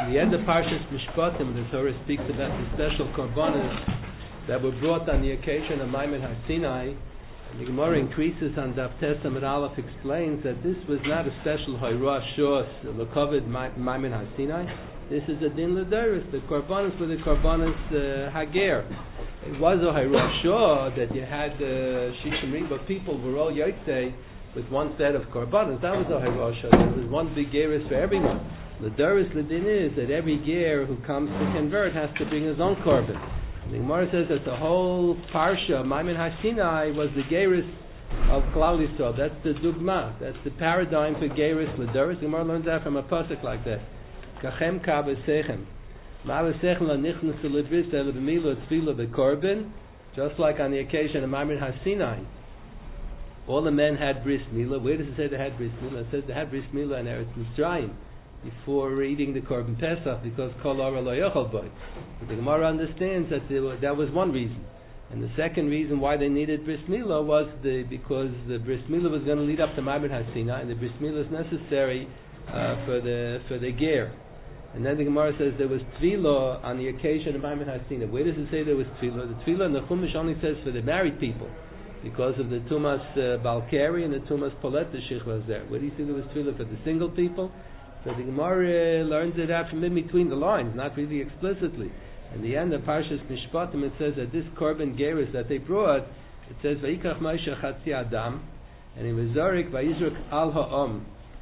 the end of Parshas Mishpatim, the Torah speaks about the special korbanos that were brought on the occasion of Maimon HaSinai. And the Gemara increases on Daf Tes Amud Aleph, explains that this was not a special Hayrah Shos L'Kovid Maimon HaSinai. This is a Din L'Doros. The korbanos were the korbanos Hager. It was a Hayrah Shos that you had Shishim Riba people were all Yotzei with one set of korbanos. That was a Hayrah Shos. There was one big Geras for everyone. The Doros L'Din is that every Ger who comes to convert has to bring his own korban. The Gemara says that the whole parsha, Maimon HaSinai, was the Geras of Klal Yisrael. That's the dugma. That's the paradigm for Geras L'Doros. The Gemara learns that from a pasuk like that. Kachem ka b'sechem. Ma b'sechem la'nichnas l'bris l'b'milo t'fila b'korban. Just like on the occasion of Maimon HaSinai, all the men had bris milah. Where does it say they had bris milah? It says they had bris milah in Eretz Mitzrayim before eating the korban Pesach, because kol hara lo yochel boy. But the Gemara understands that that was one reason, and the second reason why they needed bris milah was because the bris milah was going to lead up to Maimon HaSinai, and the bris milah is necessary for the ger. And then the Gemara says there was tefillah on the occasion of Maimon HaSinai. Where does it say there was tefillah? The tefillah in the Chumash only says for the married people, because of the Tumas Balkari and the Tumas Polet, the Shich was there. Where do you see there was tefillah for the single people? So the Gemara learns it out from in between the lines, not really explicitly. In the end of Parshas Mishpatim, it says that this korban geras that they brought, it says Vayikach Moshe Chatzi Adam, and he was Zorik Vayizrok Al Ha'om.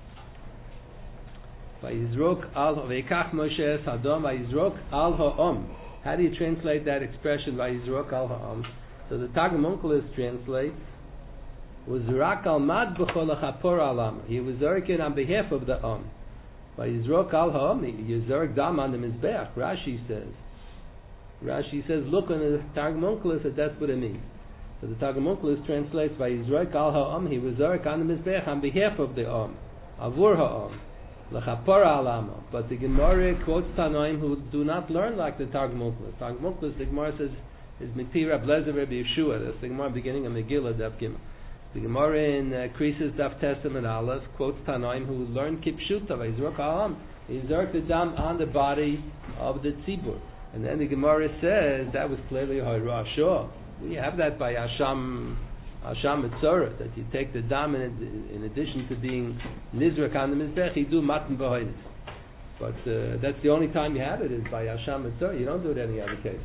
Vayizrok Al Vayikach Moshe Es Adam Vayizrok Al Ha'om. How do you translate that expression Vayizrok Al Ha'om? So the Targum Onkelos translates was Rak Al Mad B'chol HaChapor Alam. He was Zorik on behalf of the Om. By Yizrok Al Ha'om, Yizrok Dam on the Mizbeach. Rashi says, look on the Targum Onkelos that that's what it means. So the Targum Onkelos translates by Yizrok Al Ha'om, he was Zorek on the Mizbeach on behalf of the Om, Avur Ha'om, L'chapor Alamo. But the Gemara quotes Tanoim who do not learn like the Targum Onkelos. Targum Onkelos, the Gemara says, is Mipi Rab Lezer Rabbi Yeshua. That's the Gemara beginning of Megillah, Daf Gimel. The Gemara in Krisis Daf Tesam and Aleph quotes Tanoim who learn Kipshuta, Vayizrok Al-Am. He zerked the dam on the body of the tzibur. And then the Gemara says that was clearly Hayrah Shor. We have that by Asham Mitzorah, that you take the dam in addition to being Nizrak on the Mizbech, you do Matan B'Hoynis. But that's the only time you have it, is by Asham Mitzorah. You don't do it any other case.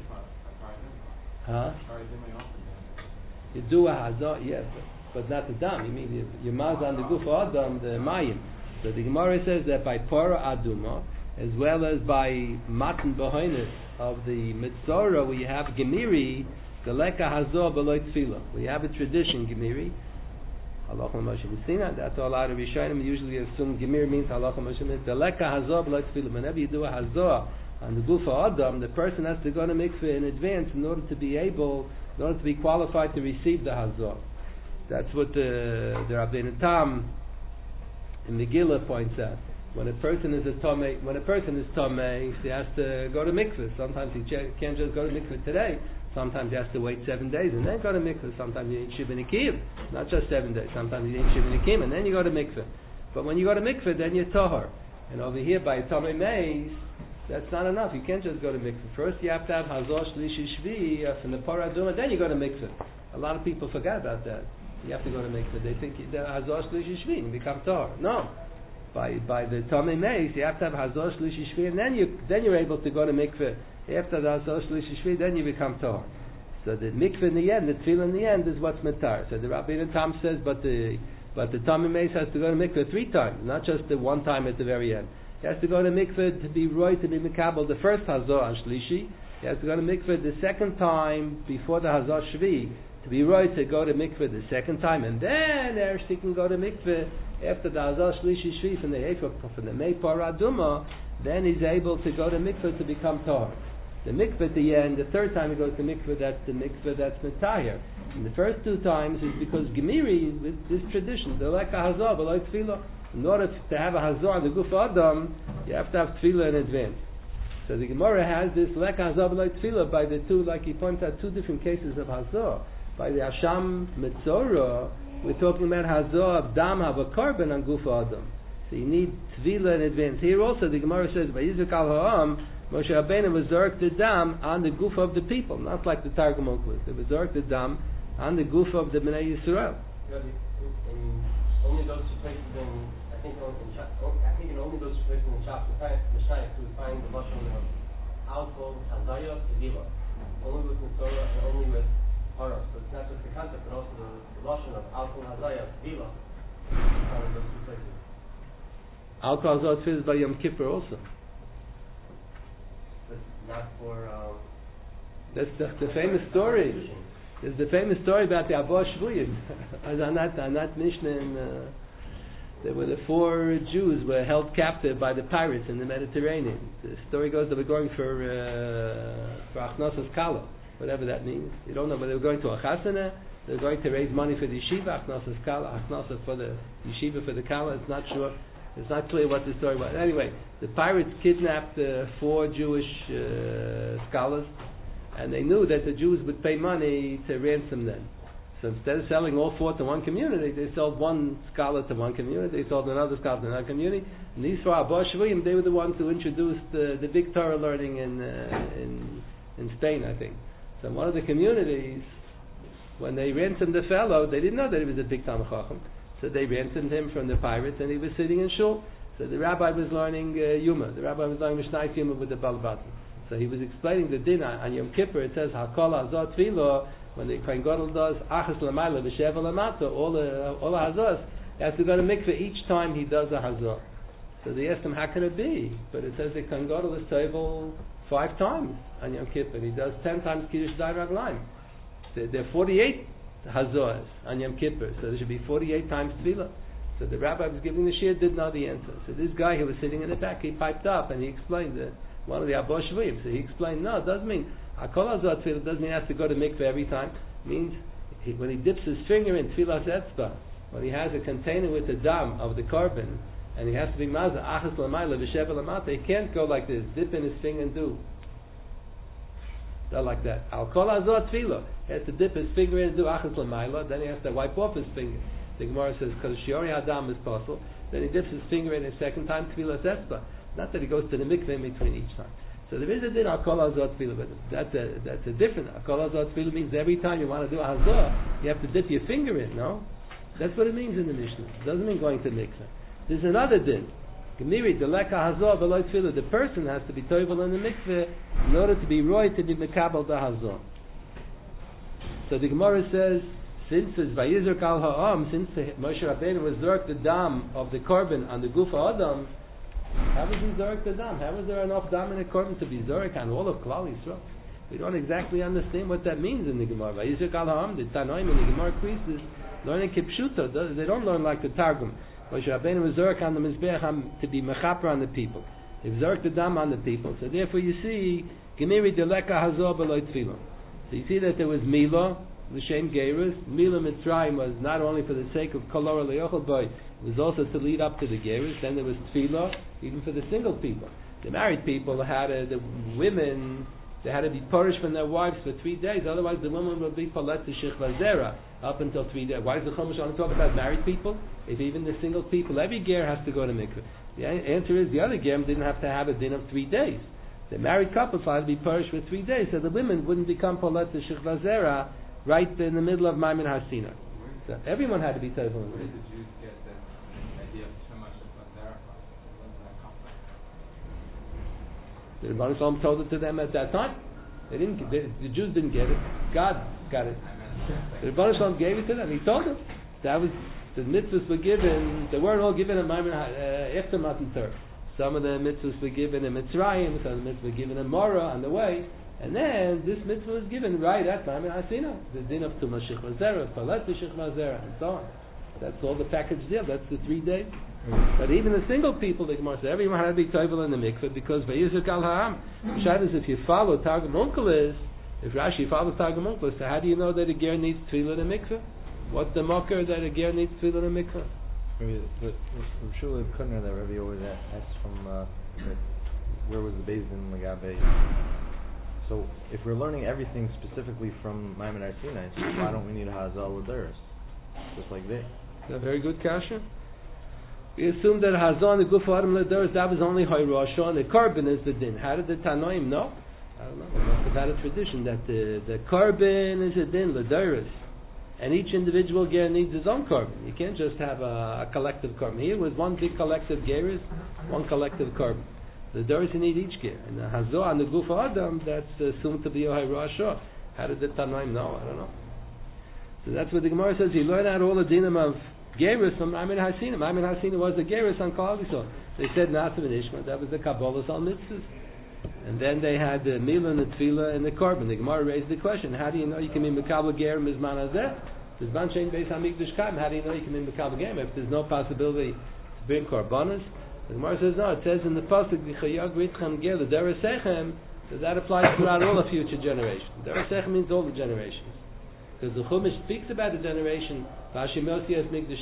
Huh? You do a Hazah, yes. But not the dam. You mean you maz on the guf adam, the mayim. So the Gemara says that by para aduma, as well as by matan b'hoinis of the mitzorah, we have gemiri galeka hazor beloy tefillah. We have a tradition gemiri. Halacha Moshe Messina. That's all out of Rishonim usually assume gemiri means halacha Moshe Messina. Galeka hazor beloy tefillah. Whenever you do a hazor on the guf adam, the person has to go to mikveh in advance in order to be qualified to receive the hazor. That's what the Rabbeinu Tam in Megillah points out. When a person is tomei, he has to go to mikveh. Sometimes he can't just go to mikveh today. Sometimes he has to wait 7 days and then go to mikveh. Sometimes you need shiva nikim, not just 7 days. Sometimes you need shiva nikim and then you go to mikveh. But when you go to mikveh, then you're tahor. And over here by tomei meis, that's not enough. You can't just go to mikveh. First you have to have hazor shlishi shvi from the paraduma, then you go to mikveh. A lot of people forget about that. You have to go to mikveh. They think the hazor shlishi shvi and become tahor. No, by the tomei meis you have to have hazor shlishi shvi, and then you're able to go to mikveh. After the hazor shlishi shvi, then you become tahor. So the mikveh in the end, the tefillah in the end, is what's matar. So the Rabbeinu Tam says, but the tomei meis has to go to mikveh 3 times, not just the 1 time at the very end. He has to go to mikveh to be roy, to be mikabel the first hazor on shlishi. He has to go to mikveh the 2nd time before the hazor shvi, to be right to go to mikveh the 2nd time, and then he can go to mikveh after the hazor shlishi shvi from the mei paraduma. Then he's able to go to mikveh to become tahor. The mikveh at the end, the 3rd time he goes to mikveh, that's the mikveh that's metayir. And the first 2 times is because gemiri, with this tradition, the like a hazor but like tefillah. In order to have a hazor on the guf adam, you have to have tefillah in advance. So the Gemara has this like hazor but like tefillah by the 2, like he points out, 2 different cases of hazor. By the Asham Mitzorah, we're talking about hazor of dam have a korban on guf adam. So you need tvila in advance. Here also the Gemara says, Vayizuk al ha'am, Moshe Rabbeinu was zork the dam on the goof of the people, not like the Targum Onkelos. It was zork the dam on the goof of the Bnei Yisrael. In only those two places I think in only those two places in Shas Mishnah we find the lashon of alcohol, hazayah, tevila. Only with Mitzvah and only with Hara. So it's not just the concept, but also the lashon of alcohol, hazayah, tevila. Found in those two places. Alcohol, hazayah, tevila is by Yom Kippur also. But not for. That's the famous story. There's the famous story about the Avosh Shvuyim. Anat Mishnah. There were the 4 Jews were held captive by the pirates in the Mediterranean. The story goes they were going for Achnosas Kala, whatever that means. You don't know, but they were going to a chasana. They were going to raise money for the yeshiva. Achnosas Kala, Achnosas for the yeshiva for the Kala. It's not sure. It's not clear what the story was. Anyway, the pirates kidnapped 4 Jewish scholars, and they knew that the Jews would pay money to ransom them. So instead of selling all 4 to one community, they sold one scholar to one community, they sold another scholar to another community. And these 4 Avosh Shvuyim, they were the ones who introduced the big Torah learning in Spain, I think. So one of the communities, when they ransomed the fellow, they didn't know that he was a big Talmid Chacham. So they ransomed him from the pirates, and he was sitting in shul. So the rabbi was learning Yuma. The rabbi was learning Mishnah Yuma with the Balabatan. So he was explaining the din on Yom Kippur. It says Hakol Hazot Tefillah. When the Kohen Gadol does Achas Lamayla V'Sheva Lamata, all the Hazos, he has to go to mikveh each time he does a Hazot. So they asked him, how can it be? But it says the Kohen Gadol is table 5 times on Yom Kippur. He does 10 times Kiddush Dai Raglaim. So there are 48 Hazos on Yom Kippur. So there should be 48 times Tefillah. So the rabbi was giving the shir didn't know the answer. So this guy who was sitting in the back, he piped up and he explained that one of the Avosh Shvuyim. So he explained, no, it doesn't mean Hakol Hazot Tefillah doesn't mean he has to go to mikveh every time. It means when he dips his finger in Tfilas Etzba, when he has a container with the dam of the korban, and he has to be Mazah Achas Lamayla V'Sheva Lamata, he can't go like this, dip in his finger and do. Not like that. Al Kol Hazot Tefillah, he has to dip his finger in and do Achas Lamayla, then he has to wipe off his finger. The Gemara says, because Shiori Adam is possible, then he dips his finger in a second time Tfilas Etzba. Not that he goes to the mikveh in between each time. So there is a din Hakol Hazot Tefillah, but that's a different. Hakol Hazot Tefillah means every time you want to do a Hazot, you have to dip your finger in, no? That's what it means in the Mishnah. It doesn't mean going to mikveh. There's another din. Gemiri, Deleka Hazot V'Lo Tefillah, the person has to be toivel in the mikveh in order to be roy to be mekabel the Hazot. So the Gemara says, since it's Vayizuk al Ha'am, since Moshe Rabbeinu was zork the dam of the korban on the Guf Adam, how was he zork the dam? How was there enough dam in the korban to be zork on all of Klal Yisrael? We don't exactly understand what that means in the Gemara. Vayizuk al Ha'am, the Tanoim in the Gemara creases, learning Kipshuta, they don't learn like the Targum. Moshe Rabbeinu was zork on the Mizbeach to be mechaper on the people. He zork the dam on the people. So therefore you see, Gemiri Deleka Hazor B'Lo Tefillah. So you see that there was Milah, L'Shem Geirus. Milah Mitzrayim was not only for the sake of Kolora Le'ochel Boy, it was also to lead up to the Geirus. Then there was Tefillah, even for the single people. The married people had the women, they had to be punished from their wives for 3 days, otherwise the woman would be Palet Shechva Zera up until 3 days. Why does the Chumash only talk about married people? If even the single people, every ger has to go to mikveh. The answer is the other gerim didn't have to have a din of 3 days. The married couple had to be punished for 3 days, so the women wouldn't become Palet Shechva Zera right in the middle of Maimin Hasina. So everyone had to be told. Where did the Jews get that idea of Shemash Shechva Zera? The Rebbeinu Shalom told it to them at that time. The Jews didn't get it. God got it. The Rebbeinu Shalom gave it to them. He told them. That was the mitzvahs were given. They weren't all given in Maimin after Matan Torah. Some of the mitzvahs were given in Mitzrayim. Some of the mitzvahs were given in Mora on the way. And then this mitzvah was given right at Maimin Hasina. The din of Tumah Shechva Zera, Palet Shechva Zera, and so on. That's all the package deal. That's the 3 days. But even the single people, the Gemara says, everyone had to be toivel in the mikveh because Vayizuk al Ha'am. Shad is if you follow Targum Onkelos, if Rashi follows Targum Onkelos, so how do you know that a ger needs tefillah in the mikveh? What's the mocker that a ger needs tefillah in the mikveh? From Shula Kunner that Rabbi always asks from where was the Beis Din Lagabe. So if we're learning everything specifically from Maimin Sinai, why don't we need a Hazal L'Deres? Just like that. Is that a very good kasha? We assume that Hazon, the Gufa Adam Lederis, that was only Hayrasha, and the Korban is the din. How did the Tanoim know? I don't know. They must have had a tradition that the Korban is a din, Lederis. And each individual ger needs his own korban. You can't just have a collective korban. Here was one big collective geris, one collective korban. The doris you need each ger. And the Hazor and the Gufa Adam, that's assumed to be a Hayrasha. How did the Tanoim know? I don't know. So that's what the Gemara says. He learned out all the dinim of Gerus from Maimon Hasina. Maimon Hasina was the Gerus on Klal Yisrael. They said Nasav and Ishma. That was the Kabbalah al Mitzvahs. And then they had the Milah and the Tefillah and the Korban. The Gemara raised the question: how do you know you can be Mekabel Ger Mizman Hazeh? Mizman Shein Beis Hamikdash Kaim. How do you know you can be Mekabel Ger if there's no possibility to bring Korbanos? The Gemara says no. It says in the pasuk V'chayag Ritchem Ger the Derech Sechem. So that applies throughout all the future generations. Derech Sechem means all the generations. Because the Chumash speaks about the generation, Chumash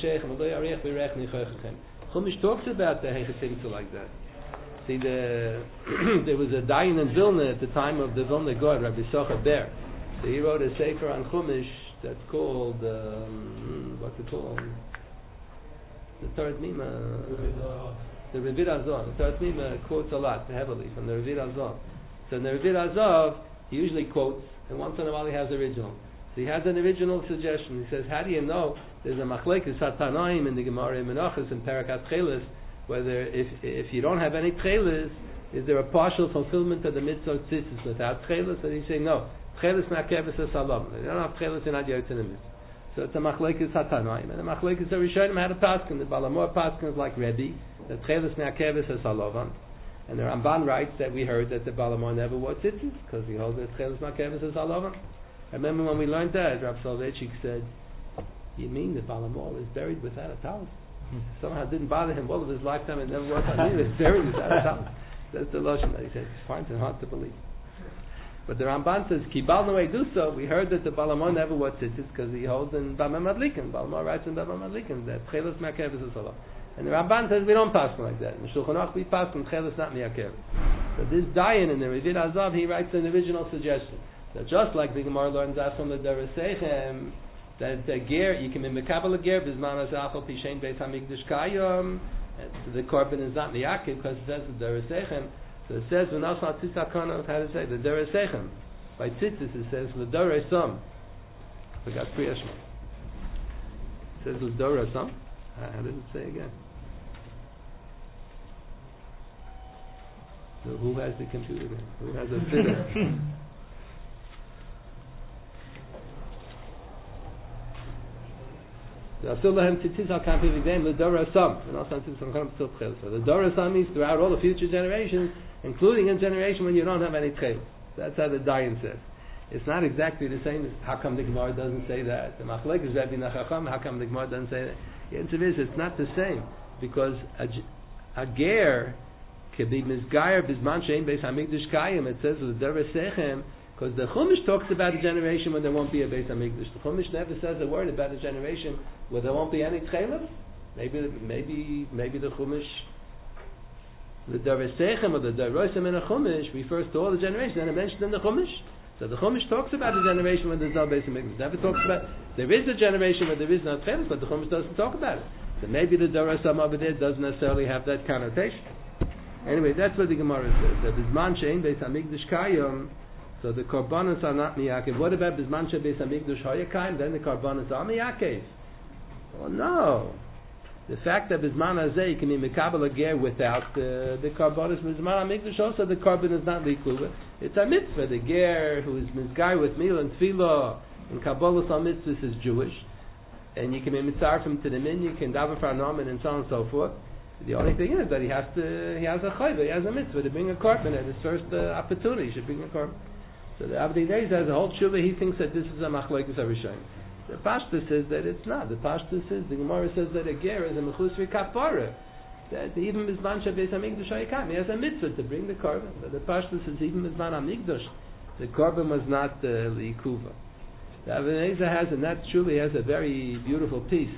talks about the Hechetimtza like that. See, there was a Dayan in Vilna at the time of the Vilna God, Rabbi Socher Ber. So he wrote a sefer on Chumash that's called, what's it called? The Torah Mima. The Revit Azov. The Torah Mima quotes a lot, heavily, from the Revit Azov. So in the Revit Azov, he usually quotes, and once in a while he has the original. So he has an original suggestion. He says, how do you know there's a machlekes Satanaim in the Gemara in Menachos and Parakat Tchelis, whether if you don't have any Tchelis, is there a partial fulfillment of the mitzvah tzitzis without Tchelis? And he's saying, no. Tchelis ma'akeves salam. They don't have Tchelis in Adiyot in the mitzvah. So it's a machlekes Satanaim. And the machlekes Rishonim had a paskin. The Balamor paskin is like Rebbe, that Tchelis ma'akeves salam. And the Ramban writes that we heard that the Balamor never wore tzitzis, because he holds that Tchelis ma'akeves salam. I remember when we learned that, Rav Soloveitchik said, you mean that Balamor was buried without a talus? Somehow it didn't bother him all of his lifetime and never was on him. He was buried without a talus. That's the lotion that he said. It's fine, it's hard to believe. But the Ramban says, Kibal no way do so. We heard that the Balamor never was tzitzis because he holds in Bama Madlikin. Balamor writes in Bama Madlikin that Chelos Me'akeves is Allah. And the Ramban says we don't pass like that. In the Shulchan Aruch we pass from Chelos not Me'akeves. So this Dayan in the Revit Azov, he writes an original suggestion. So just like the Gemara learns out from the Derech Sechem, that the ger you can be mekabel a ger bizman azachol pishein beis hamikdash kayom. The korban is not miyakev because it says the Derech Sechem. So it says v'nos al tzitz hakonos. How to say the Derech Sechem? By tzitzis it says l'dorei som. I forgot Kriya Shema. It says l'dorei som. How does it say again? So who has the computer? Who has a fiddle? So the Dora Sam means throughout all the future generations, including a generation when you don't have any tcheil. That's how the Dayan says. It's not exactly the same as how come the Gemara doesn't say that. The Machlek is Rabbi Nachacham. How come the Gemara doesn't say that? The answer is it's not the same because a ger could be misgayer bisman shein beis hamikdash kayim. It says with Derech Sechem. Because the Chumash talks about a generation when there won't be a Beis Hamikdash. The Chumash never says a word about a generation where there won't be any tchelim. Maybe the Chumash, the Derech Sechem or the Derosim in a Chumash refers to all the generations and it mentioned in the Chumash. So the Chumash talks about a generation when there's no Beis Hamikdash. Never talks about there is a generation where there is no tchelim, but the Chumash doesn't talk about it. So maybe the Derosim over there doesn't necessarily have that connotation. Anyway, that's what the Gemara says. That Bisman Shein Beis Hamikdash Kayom. So the korbanos are not miyakev. What about bisman shebeis hamikdash hayakayim? Then the korbanos are miyakev. Well, no. The fact that bisman hazeh you can be mekabel a ger without the korbanos bisman hamikdash, also the korban is not likuva. It's a mitzvah. The ger who is misguy with meal and tefillah and kabbalah al mitzvahs is Jewish, and you can be mitzarfim to the min, you can daven for anomen and so on and so forth. The only thing is that he has a chayva, he has a mitzvah to bring a korban at his first opportunity. He should bring a korban. So the Avdei Neis has a whole tshuva. He thinks that this is a machlokes Rishonim. The Pashtus says that it's not. The Pashtus says the Gemara says that a ger is a mechusri kapara. That even mizman shabeis hamikdash hayakam, he has a mitzvah to bring the korban. But the Pashtus says even mizman hamikdash, the korban was not liikuva. The Avdei Neis has, and that tshuva, he has a very beautiful piece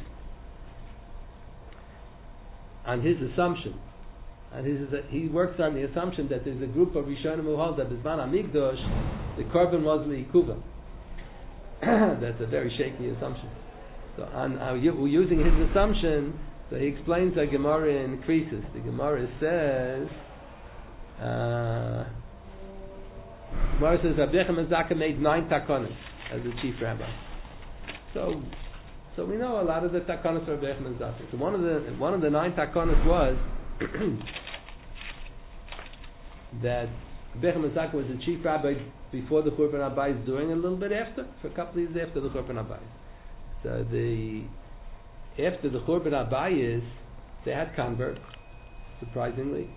on his assumption. And he works on the assumption that there's a group of Rishonim who hold that Bizman HaMikdash, the korban was liikuva. That's a very shaky assumption. So we're using his assumption So he explains the Gemara in Krisis. The Gemara says, Rabbi Yechim Zaka made 9 takonos as the chief rabbi. So we know a lot of the takonos of Rabbi Yechim Zaka. So one of the 9 takonos was that Rabbi Yechim Zaka was the chief rabbi before the Churban Abayis, during, a little bit after, for a couple of years after the Churban Abayis. So after the Churban Abayis, they had converts, surprisingly.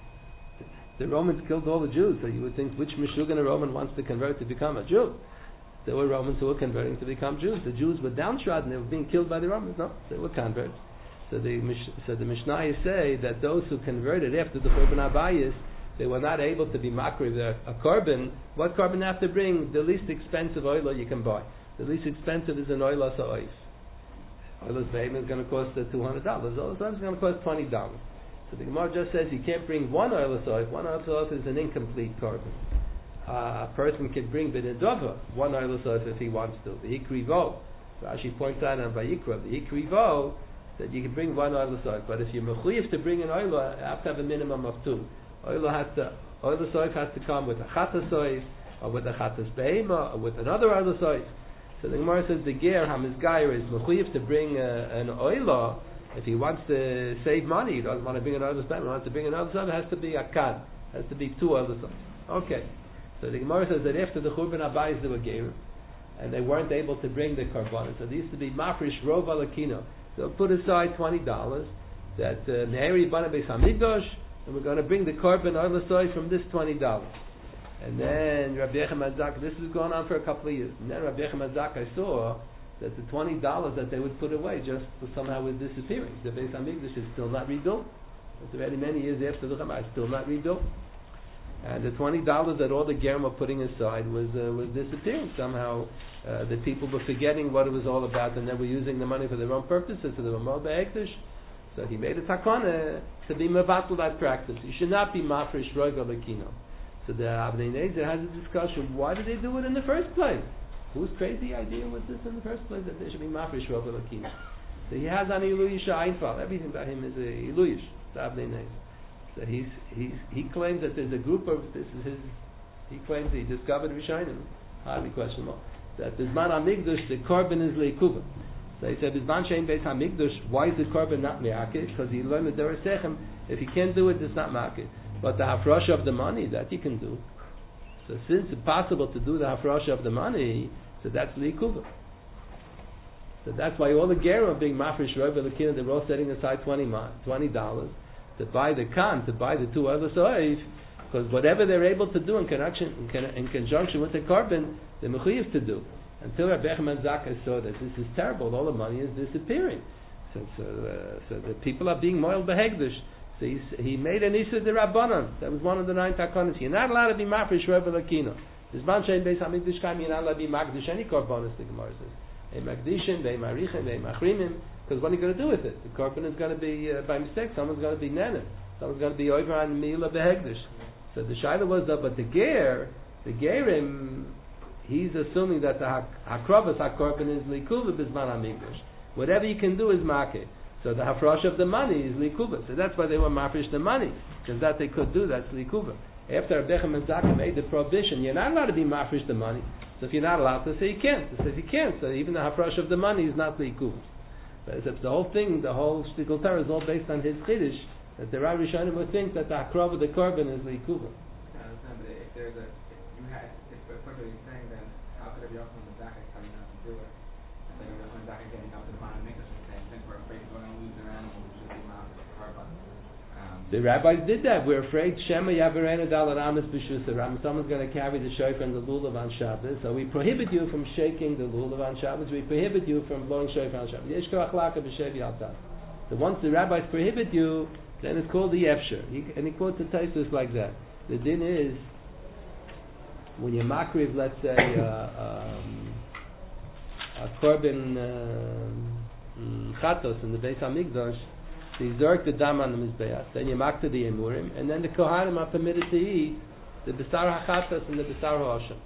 The Romans killed all the Jews, so you would think, which Meshuggah Roman wants to convert to become a Jew? There were Romans who were converting to become Jews. The Jews were downtrodden, they were being killed by the Romans. No, they were converts. So the Mishnayos say that those who converted after the Churban Abayis, they were not able to be makriv a korban. What korban have to bring? The least expensive oil you can buy. The least expensive is an oil oif. Oil's behemoth is going to cost $200. Oil's is going to cost $20. So the Gemara just says you can't bring one oil's oif. One oil's oif is an incomplete korban. A person can bring b'nedova one oil's oif if he wants to. The hikrivo. Rashi points out on Vayikra, the hikrivo, that you can bring one oil's oif. But if you're mechuyev to bring an oil, you have to have a minimum of 2. Oil's oif has to come with a chatas oif, or with a chatas behemoth, or with another oil's oif. So the Gemara says the ger hamizgayer is mechuyev to bring an oila. If he wants to save money, he doesn't want to bring an oil's oif. He wants to bring an oil's oif. It has to be a kad. It has to be 2 oil's oif. Okay. So the Gemara says that after the Churban Abayis they were ger, and they weren't able to bring the korban. So there used to be mafresh rov alakino. So put aside $20 that Neheri Bana Beis Hamikdash, and we're going to bring the korban oil's oif from this $20. And then Rabbi Yechim Zaka, this was going on for a couple of years. And then Rabbi Yechim Zaka saw that the $20 that they would put away just somehow was disappearing. The Beis Hamikdash is still not rebuilt. It's already many years after the Chama, it's still not rebuilt. And the $20 that all the Gerim were putting aside was disappearing. Somehow the people were forgetting what it was all about, and they were using the money for their own purposes, so they were more be'ektish. So he made a takana to be mevatel that practice. You should not be mafresh roiga lekino. So the Avnei Nezer has a discussion, why did they do it in the first place? Whose crazy idea was this in the first place, that there should be mafresh roiga lekino? So he has an iluyish einfal. Everything about him is a iluyish, the Avnei Nezer. So he claims that there's a group of, he claims he discovered Rishonim, highly questionable, that Bizman HaMikdash, the korban is leikuva. So he said, Bizman Shein Beis HaMikdash, why is the korban not me'akeh? Because he learned the Derech Sechem, if he can't do it, it's not me'akeh. But the hafrasha of the money, that he can do. So since it's possible to do the hafrasha of the money, so that's leikuva. So that's why all the gerim are being mafresh roiv v'lekina, they're all setting aside $20 to buy the kan, to buy the 2 oil's oif, because whatever they're able to do in conjunction with the korban, they're mechuyev to do. Until Rabbi Yechim Zaka saw that this is terrible, all the money is disappearing. So the people are being moiled behegdish. So he made an Issa de Rabbanan. That was one of the 9 takonos. You're not allowed to be mafresh roiv v'lekina. This man shein beis hamikdash kaim, you're not allowed to be makdish any korbanos, the Gemara says. They makdishim, they marichin, they machrimim. Because what are you going to do with it? The korban is going to be, by mistake, someone's going to be nenen. Someone's going to be over on Mila Behegdish. So the Shaila was but the Gerim, he's assuming that the Hakrovas HaKorban is Likuva Bizman HaMikdash. Whatever you can do is Makeh. So the Hafrosh of the money is Likuva. So that's why they were Mafresh the money. Because that they could do, that's Likuva. After Rabbi Yechim Zaka made the prohibition, you're not allowed to be Mafresh the money. So if you're not allowed to say you can't. So if you can't, so even the Hafrosh of the money is not Likuva. But the whole thing, the whole Shtikol Torah is all based on his Chiddush, that the Rav Rishonim would think that the Akrav of the Korban is Likuva. I understand, but if there's a, if what you're saying, then how could Rabbi Yochanan Zaka coming out to do it? And then Rabbi Yochanan Zaka getting up to the bottom of Mikdash and saying, since we're afraid we're going to lose their animals, we should be out of the Korban. The rabbis did that. We're afraid Shema Yavarena Dalaramis B'Shusaram. Someone's going to carry the shofar and the lulav on Shabbos. So we prohibit you from shaking the lulav on Shabbos. We prohibit you from blowing shofar on Shabbos. So once the rabbis prohibit you, then it's called the Yefsher. And he quotes the Taisus like that. The din is, when you makriv, let's say, a korban chatos in the Beis HaMikdash, so you zerk the dam on the mizbeach, then you makta the emurim, and then the kohanim are permitted to eat the besar hachatas and the besar ha'asham.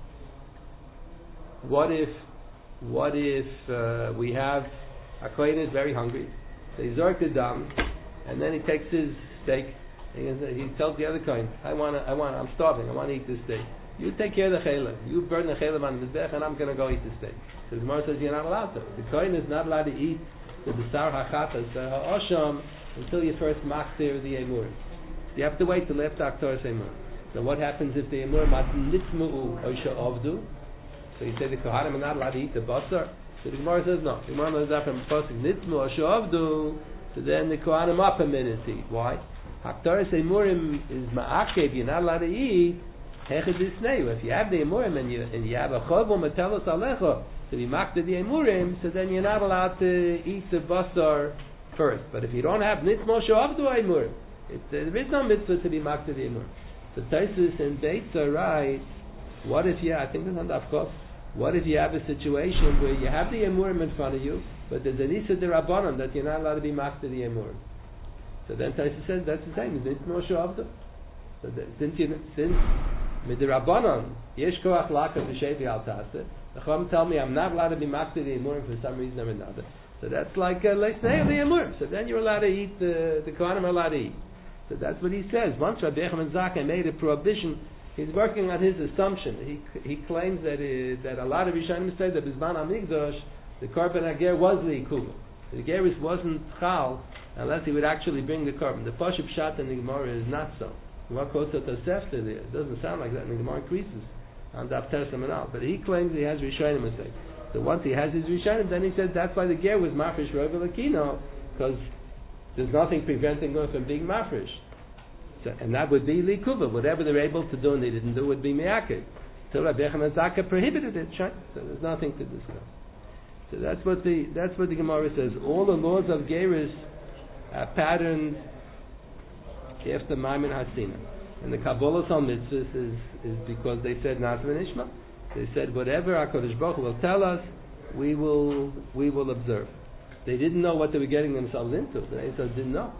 What if we have a kohen is very hungry, So he zork the dam, and then he takes his steak, and he tells the other kohen, I'm starving, I want to eat this steak. You take care of the chaylev. You burn the chaylev on the mizbech, and I'm going to go eat the steak. So the Gemara says you're not allowed to. The kohen is not allowed to eat the b'sar hachatas, the ha'osham, until you first makzir the emurim. So you have to wait till after aktoras emurim. So what happens if the emurim nitzmu'u or she'ovdu? So you say the kohanim are not allowed to eat the basar. So the Gemara says no. The Gemara knows that from pasuk nitzmu'u or she'ovdu. So then the kohanim are permitted to eat. Why? Aktoras emurim is ma'akev. You're not allowed to eat. If you have the emurim and you have a chov or metelos alecha to be makta the emurim, so then you're not allowed to eat the basar first. But if you don't have nitzmo she'avdu emurim, there is no mitzvah to be makta the emurim. So Taisus and Beitza write, what if you? I think it's on the Afkos. What if you have a situation where you have the emurim in front of you, but there's an isa derabanan that you're not allowed to be makta the emurim? So then Taisus says that's the same. Nitzmo she'avdu. So since Midrabanan, yesh koach laka v'shevi al taseh. The Chacham tell me I'm not allowed to be makta the emurim for some reason or another. So that's like leisnei of the emurim. So then you're allowed to eat the kohanim are allowed to eat. So that's what he says. Once Rabbi Yochanan Zakkai made a prohibition, he's working on his assumption. He claims that a lot of Rishonim say that Bizman Hamikdash the korban hager was the gerus wasn't chal unless he would actually bring the korban. The pashup pshat in the Gemara is not so. What quotes at Tosefta there? It doesn't sound like that, and the Gemara increases on the Apter Samanal. But he claims he has Rishonim mistake. So once he has his Rishonim, then he says that's why the ger was mafresh rov l'kino, because there's nothing preventing him from being mafresh. So, and that would be likuva. Whatever they're able to do and they didn't do would be me'akev. So Rabbi Yochanan Zakkai prohibited it. So there's nothing to discuss. So that's what the Gemara says. All the laws of gerus are patterned after Maimin Hasina. And the Kabbalah on mitzvahs is because they said Nasa v'Nishma. They said whatever HaKadosh Baruch Hu will tell us, we will observe. They didn't know what they were getting themselves into. The Esav didn't know.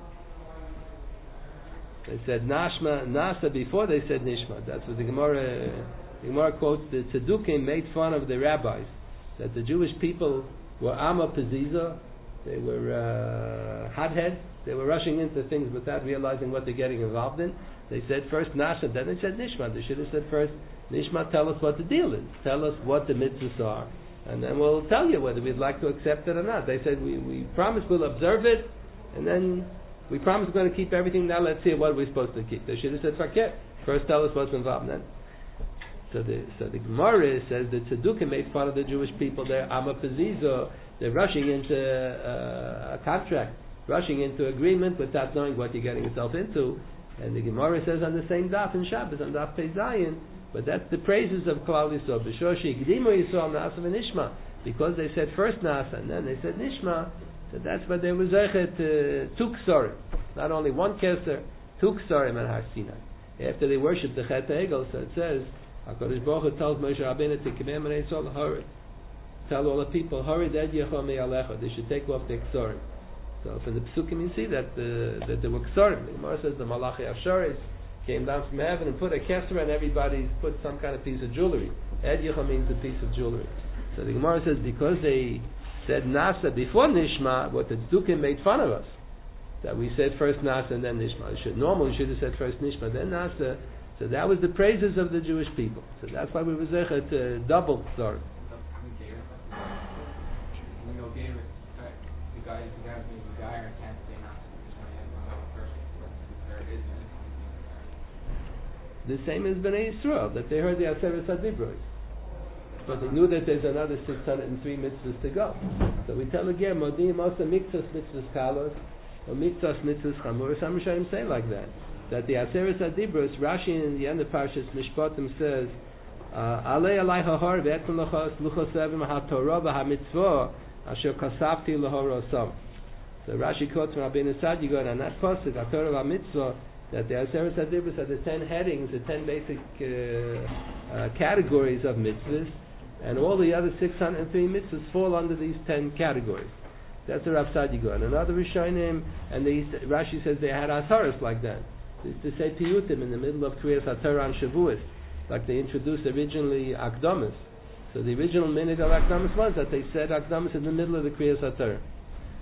They said Nasa before they said Nishma. That's what the Gemara quotes. The Tzedukim made fun of the rabbis that the Jewish people were Amma Peziza. They were hotheads. They were rushing into things without realizing what they're getting involved in. They said first Nasha, then they said Nishma. They should have said first Nishma, tell us what the deal is. Tell us what the mitzvahs are. And then we'll tell you whether we'd like to accept it or not. They said, we promise we'll observe it, and then we promise we're going to keep everything. Now let's see what we're supposed to keep. They should have said Fakir. First tell us what's involved then. So the Gemara says that Tzedukim made fun of the Jewish people. They're Amma Pezizo. They're rushing into a contract, rushing into agreement without knowing what you're getting yourself into. And the Gemara says on the same daf in Shabbos, on daf Pei Zayin, but that's the praises of Klal Yisrael. B'shoshi Gdimu Yisrael Nasa v'Nishma, because they said first Nasa and then they said Nishma. So that's what they were zeichet two ksarim, not only one keser, two ksarim at Har Sinai. After they worshipped the Chet HaEgel, so it says HaKadosh Baruch Hu tells Moshe Rabbeinu to command Bnei Yisrael hurry. Tell all the people, hurry, Ded Yechom Me'alecha. They should take off the ksarim. So from the Pesukim you see that there were ksarim. The Gemara says the Malachi Asharis came down from heaven and put a keser and everybody's put some kind of piece of jewelry. Ed Yechom means a piece of jewelry. So the Gemara says because they said Nasa before Nishma, what the Tzedukim made fun of us. That we said first Nasa and then Nishma. Normally we should have said first Nishma, then Nasa. So that was the praises of the Jewish people. So that's why we were zeichet double ksarim. The same as Bnei Yisrael, that they heard the Aseret HaDibros. But they knew that there's another 603 mitzvahs to go. So we tell again, Modim also mitzvahs kalos, or mitzvahs chamuros. Some Rishonim say like that. That the Aseret HaDibros, Rashi in the end of Parshas Mishpatim says, Alei alai hahar ve'etzim lachos luchosevim ha-torah v'ha-mitzvah asher kasavti lahorosam. So Rashi quotes from Rabbeinu Sadigon on that pasuk, ha-torah v'ha-mitzvah, that the Aseret HaDibros are the 10 headings, the 10 basic categories of mitzvahs, and all the other 603 mitzvahs fall under these 10 categories. That's the Rav Sadigon. Another Rishonim, and Rashi says they had Asaras like that. They used to say Piyutim in the middle of Kriyas HaTorah and Shavuos, like they introduced originally Akdamas. So the original minute of Akdamas was that they said Akdamas in the middle of the Kriyas HaTorah.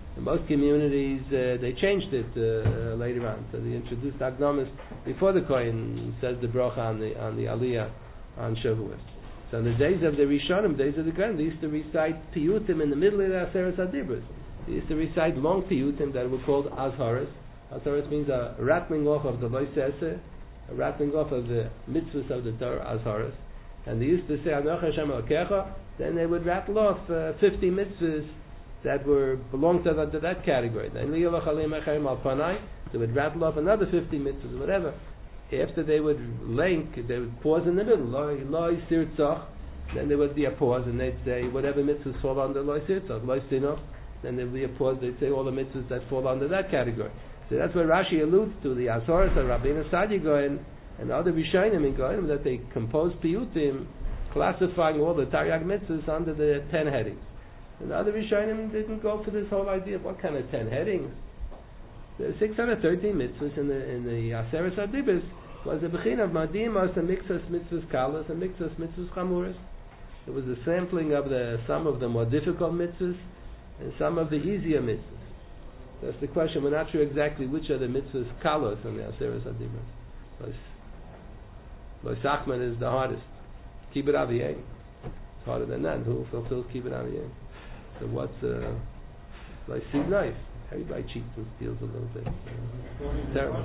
In most communities, they changed it later on. So they introduced Agnomis before the Kohen says the bracha on the Aliyah on Shavuos. So in the days of the Rishonim, days of the Kohen, they used to recite piyutim in the middle of the Aseret Adibros. They used to recite long piyutim that were called azharas. Azharas means a rattling off of the Lois Eseh, a rattling off of the mitzvahs of the Torah, azharas. And they used to say Anoch Hashem Elokecha. Then they would rattle off 50 mitzvahs that belonged to that category. Then they would rattle off another 50 mitzvahs, whatever. After they would they would pause in the middle. Lo sirtzach. Then there would be a pause, and they'd say whatever mitzvahs fall under lo sirtzach, lo sinoch. Then there would be a pause. They'd say all the mitzvahs that fall under that category. So that's what Rashi alludes to the Azoros and Rabbeinu Sadi Goyen and other Rishonim in Goyen, that they composed piyutim, classifying all the Taryag mitzvahs under the 10 headings. And the other Rishonim didn't go for this whole idea of what kind of 10 headings. The 613 mitzvahs in the Aseret Adibros was a bechin of Madimas and Mixas mitzvahs kalas and Mixas mitzvahs chamuras. It was a sampling of some of the more difficult mitzvahs and some of the easier mitzvahs. That's the question. We're not sure exactly which are the mitzvahs kalas in the Aseret Adibros. Lo Sachman is the hardest. Kibbut Aviyim. It's harder than that. Who fulfills Kibbut Aviyim? So what's like Sig Knife? Everybody cheats and steals a little bit. Terrible.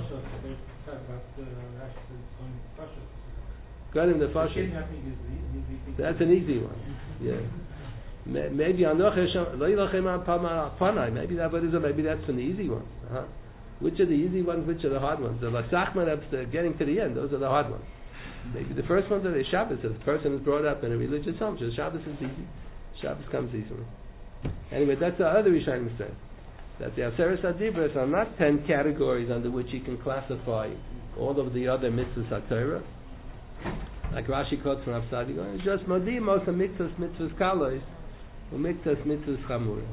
Got him the Fasha. That's an easy one. Yeah. Maybe Anoch Hashem Lo Yilachem Al Panai. Maybe that's from the easy ones. Which are the easy ones? Which are the hard ones? The Lasachman, getting to the end. Those are the hard ones. Maybe the first ones are the Shabbos. If the person is brought up in a religious home, so Shabbos is easy. Shabbos comes easily. Anyway, that's the other Rishonim say. That the Aseret Adibros are not 10 categories under which you can classify all of the other mitzvahs HaTorah. Like Rashi quotes from Rav Sadi, just Modimos and mitzvahs kalos, and mitzvahs chamuras.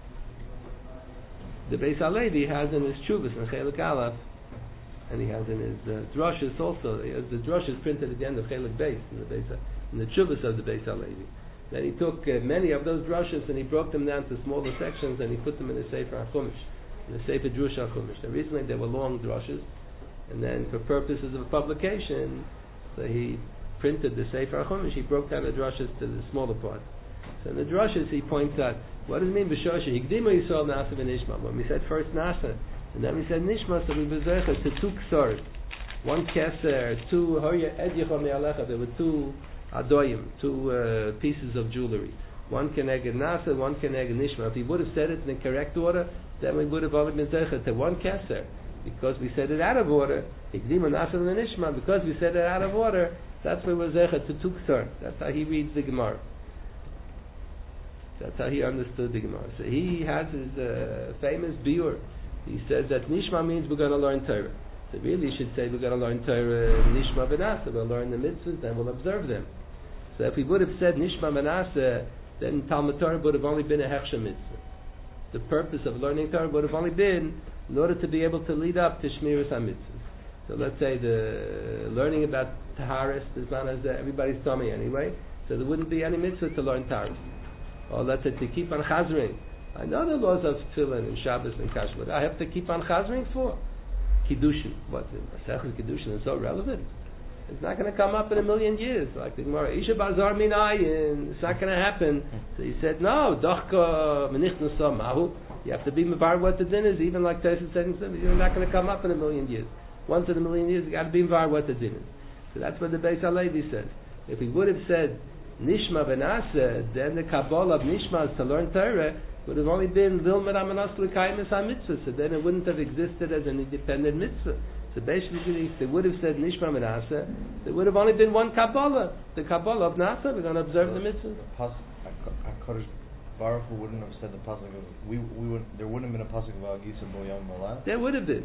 The Beis HaLevi has in his Chuvas and Chelik Aleph, and he has in his drushes also. He has the drushes printed at the end of Chelik Beis in the Chuvas of the Beis HaLevi. Then he took many of those drushes and he broke them down to smaller sections and he put them in the Sefer HaChumash, in the Sefer Drush HaChumash. And recently they were long drushes, and then for purposes of publication, so he printed the Sefer HaChumash. He broke down the drushes to the smaller part. So in the drushes he points out, what does it mean b'shosha? Hikdimu Yisrael Nasa v'Nishma. When we said first Nasa, and then we said Nishma, so we bezercha to 2 ksaros, 1 keser, 2 hoya ed yichom me'alecha. There were 2 adoyim, 2 pieces of jewelry. 1 keneged Nasa, 1 keneged Nishma. If he would have said it in the correct order, then we would have only been zecha to 1 keser. Because we said it out of order, Hikdimu Nasa v'Nishma. Because we said it out of order, that's why we're zecha to 2 ksaros. That's how he reads the Gemara. That's how he understood the Gemara. So he has his famous biur. He says that Nishma means we're going to learn Torah. So really you should say we're going to learn Torah Nishma V'Nasa. We'll learn the mitzvahs, then we'll observe them. So if we would have said Nishma V'Nasa, then Talmud Torah would have only been a Hechsha mitzvah. The purpose of learning Torah would have only been in order to be able to lead up to Shmiras HaMitzvahs. So let's say the learning about Taharis is not as everybody's tummy anyway, so there wouldn't be any mitzvah to learn Taharis. Or let's say to keep on chazering. I know the laws of Tefillin and Shabbos and Kashrut. I have to keep on chazering for Kiddushin. What's it? Masechus Kiddushin is so relevant. It's not going to come up in a million years. Like the Gemara, Isha Bazar Minayin. It's not going to happen. So he said, no, Dochka Menichnu Mahu. You have to be Mevar what the din is, even like Tyson said, you're not going to come up in a million years. Once in a million years, you got to be Mevar what the din is. So that's what the Beis HaLevi says. If he would have said Nishma V'Nasa, then the Kabbalah of Nishma is to learn Torah would have only been Vilmer Amanas L'Kaimis HaMitzvah, so then it wouldn't have existed as an independent mitzvah. So basically, if they would have said Nishma V'Nasa, there would have only been one Kabbalah. The Kabbalah of Nasa, we're going to observe the mitzvah. HaKadosh Baruch Hu wouldn't have said the pasuk of there wouldn't have been a pasuk of Agisa Boyam Malach. There would have been.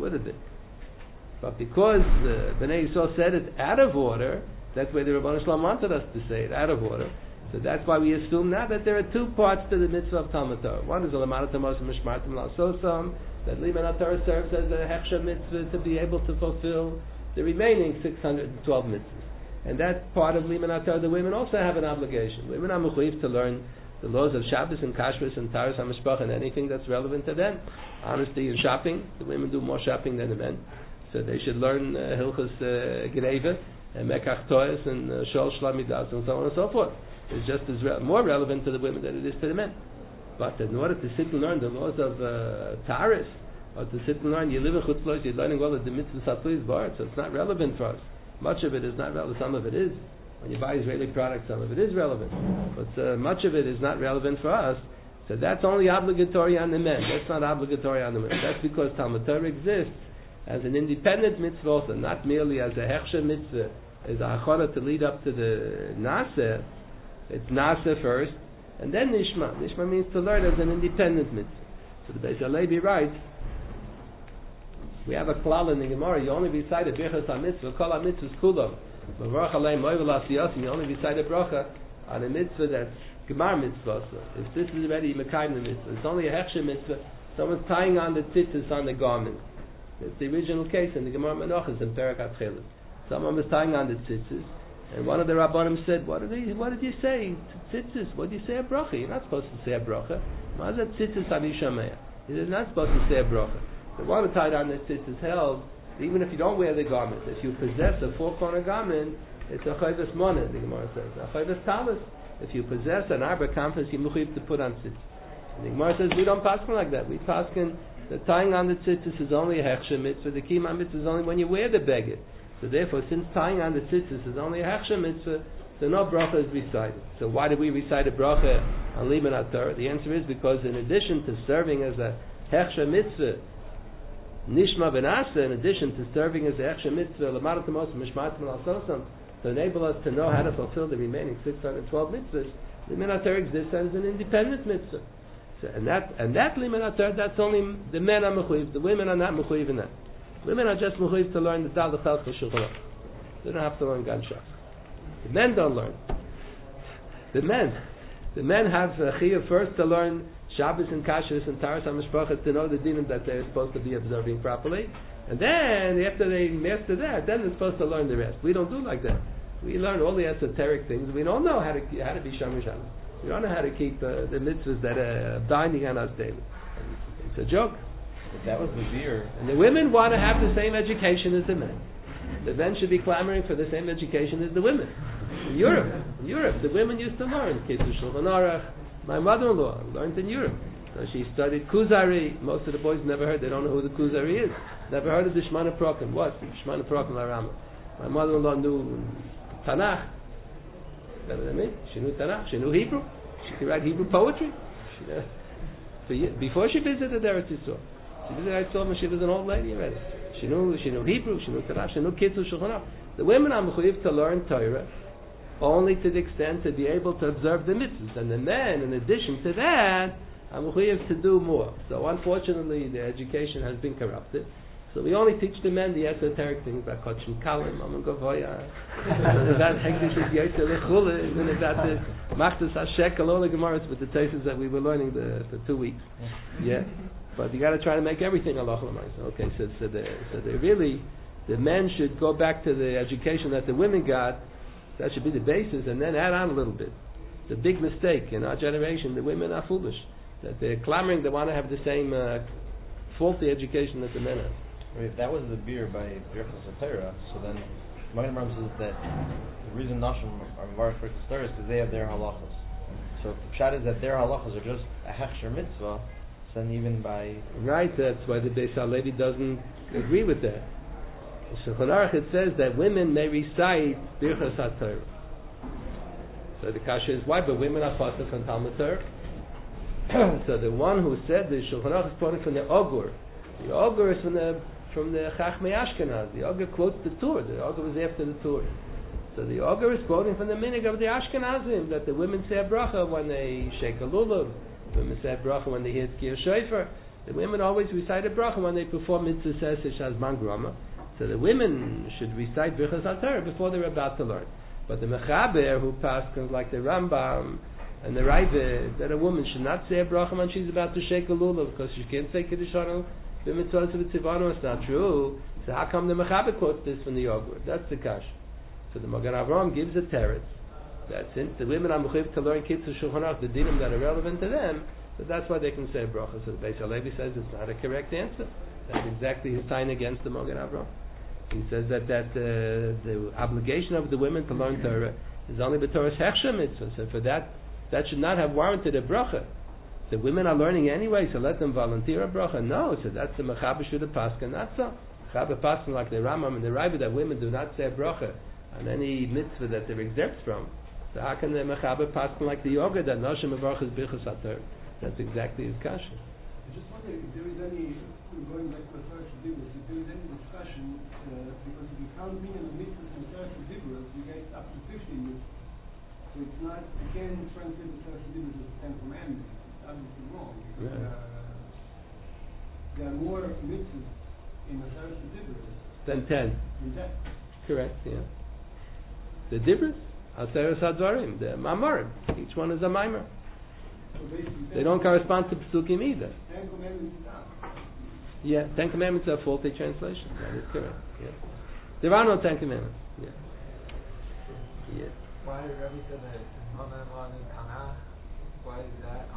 But because Bnei Yisrael said it out of order, that's why the Rebbeinu Shalom wanted us to say it out of order. So that's why we assume now that there are 2 parts to the mitzvah of Talmud Torah. One is the Lamata Tamos and Mishmartim La'asosam, that Liman Torah serves as a Hechsha mitzvah to be able to fulfill the remaining 612 mitzvahs. And that part of Liman Torah, the women also have an obligation. Women are mechuyev to learn the laws of Shabbos and Kashrus and Taras HaMishpach and anything that's relevant to them. Honesty and shopping. The women do more shopping than the men. So they should learn Hilchos Gneva and Mekach Toyas and Shol Shlamidas and so on and so forth. It's just as more relevant to the women than it is to the men. But in order to sit and learn the laws of Taras, or to sit and learn, you live in Chutzlos, you're learning all of the mitzvahs Hatuyis Bar, so it's not relevant for us. Much of it is not relevant, some of it is. When you buy Israeli products, some of it is relevant. But much of it is not relevant for us. So that's only obligatory on the men. That's not obligatory on the women. That's because Talmud Torah exists as an independent mitzvah also, not merely as a hechsher mitzvah, as a achara to lead up to the Naseh. It's Naseh first, and then Nishma. Nishma means to learn as an independent mitzvah. So the Beis HaLevi writes, we have a klal in the Gemara, you only recite a birchas ha-mitzvah, kol ha-mitzvahs kulam. Mavarach aleim moivel asiyasim, you only recite a bracha on a mitzvah that's gemar mitzvah. If this is already mekayim the mitzvah, it's only a hechsher mitzvah, someone's tying on the tzitzis on the garment. It's the original case in the Gemara Menachos in Perek HaTcheles. Someone was tying on the tzitzis, and one of the Rabbanim said, what did you say? Tzitzis, what did you say a bracha? You're not supposed to say a bracha. Ma'azat tzitzis ani shameya. You're not supposed to say a bracha. The one who tied on the tzitzis held, even if you don't wear the garment, if you possess a four-corner garment, it's a chayvus monah, the Gemara says. A chayvus talis. If you possess an arbor compass, you mechuyev to put on tzitzis. And the Gemara says, we don't paskin like that. We paskin the tying on the tzitzis is only a hechsher mitzvah. The kiyum mitzvah is only when you wear the beged. So therefore, since tying on the tzitzis is only a hechsher mitzvah, so no bracha is recited. So why do we recite a bracha on Liman HaTorah? The answer is because in addition to serving as a hechsher mitzvah, Nishma Benasa, in addition to serving as a hechsher mitzvah, Lamadatimos Mishmatim Al-Sosam, to enable us to know how to fulfill the remaining 612 mitzvahs, Liman HaTorah exists as an independent mitzvah. So, and that Liman HaTorah, that's only the men are mechuyev. The women are not mechuyev in that. Women are just mechuyev to learn the Dal Chal Shulchan Aruch. They don't have to learn Gan Shas. The men don't learn. The men have chiyuv first to learn Shabbos and Kashrus and Taras HaMishpachas to know the dinim that they're supposed to be observing properly, and then after they master that, then they're supposed to learn the rest. We don't do like that. We learn all the esoteric things. We don't know how to be Shomer Shabbos. We don't know how to keep the mitzvahs that are binding on us daily. It's a joke. But that was the beer. And the women want to have the same education as the men. The men should be clamoring for the same education as the women. In Europe, the women used to learn Kitzur Shulchan Aruch. My mother-in-law learned in Europe. So she studied Kuzari. Most of the boys never heard. They don't know who the Kuzari is. Never heard of the Shemana Prokim. What? The Shemana Prokim LaRama. My mother-in-law knew Tanakh. You know what I mean? She knew Tanakh. She knew Hebrew. She could write Hebrew poetry. Before she visited Eretz Yisrael. She visited Eretz Yisrael when she was an old lady already. She knew Hebrew. She knew Tanakh. She knew Kitzur Shulchan Aruch. The women are mechuyev to learn Torah only to the extent to be able to observe the mitzvahs. And the men, in addition to that, are mechuyev to do more. So unfortunately, the education has been corrupted. So we only teach the men the esoteric things about Kochim Kalim, Amon Gavoya, about Hegdish Yosef Lechule, even about the Machtas HaShekel, all the Gemaras with the thesis that we were learning for 2 weeks. Yeah, but you got to try to make everything halacha l'maaseh. Okay, so they really, the men should go back to the education that the women got. That should be the basis, and then add on a little bit. The big mistake in our generation, the women are foolish. That they're clamoring, they want to have the same faulty education that the men have. If that was the beer by Birchas HaTorah, so then Magen Avraham says that the reason Nashim are Mevarech Birchas HaTorah is because they have their halachas. So if the pshat is that their halachas are just a hechsher mitzvah, then even by... Right, that's why the Beis HaLevi doesn't agree with that. In Shulchan Aruch it says that women may recite Birchas HaTorah. So the kasha is why, but women are pasuk from Talmud Torah. So the one who said the Shulchan Aruch is quoting from the Ogur. The Ogur is from the Chachmei Ashkenaz. The Ogur quotes the Tur. The Ogur was after the Tur. So the Ogur is quoting from the minig of the Ashkenazim that the women say a bracha when they shake a lulav. The women say a bracha when they hear Tkir Shofar. The women always recite a bracha when they perform mitzvah sesesh as mangrama. So the women should recite Birchas HaTorah before they're about to learn. But the Mechaber who passed like the Rambam and the Ravid that a woman should not say a bracha when she's about to shake a lulav because she can't say Kiddush Hanu. It's not true. So how come the Mechaber quotes this from the Yogur? That's the kash. So the Magen Avraham gives a teretz that since the women are mechuyev to learn Kitzur Shulchan Aruch, the dinim that are relevant to them, so that's why they can say bracha. So the Beis Halevi says it's not a correct answer. That's exactly his sign against the Mogen Avraham. He says that the obligation of the women to learn Torah is only b'Torah's hechsher mitzvah. So for that should not have warranted a bracha. The women are learning anyway, so let them volunteer a bracha. No, so that's the mechaber should have pasken, not so. Mechaber pasken like the Rambam and the Raiva that women do not say a bracha on any mitzvah that they're exempt from. So how can the mechaber pasken like the yoga that noshim avarchas bichas haTorah? That's exactly his kasha. I just wonder if there is any, going back to the first Dibros, if there is any discussion, because if you count minimum mitzvahs in the first Dibros, you get up to 15 mitzvahs. So it's not, you can't translate the first Dibros as the Ten Commandments. It's obviously wrong. Because, there are more mitzvahs in the first Dibros than 10. Than 10. Correct, yeah. The Dibros, Aseres HaDvarim, the Mamarim, each one is a Maimer. So they don't correspond to Pesukim either. 10 Commandments is out. Yeah, 10 Commandments are faulty translations. That is correct. Yeah. There are no 10 Commandments. Yeah. Yeah. Why did Rabbi say that Amen in Tanakh? Why is that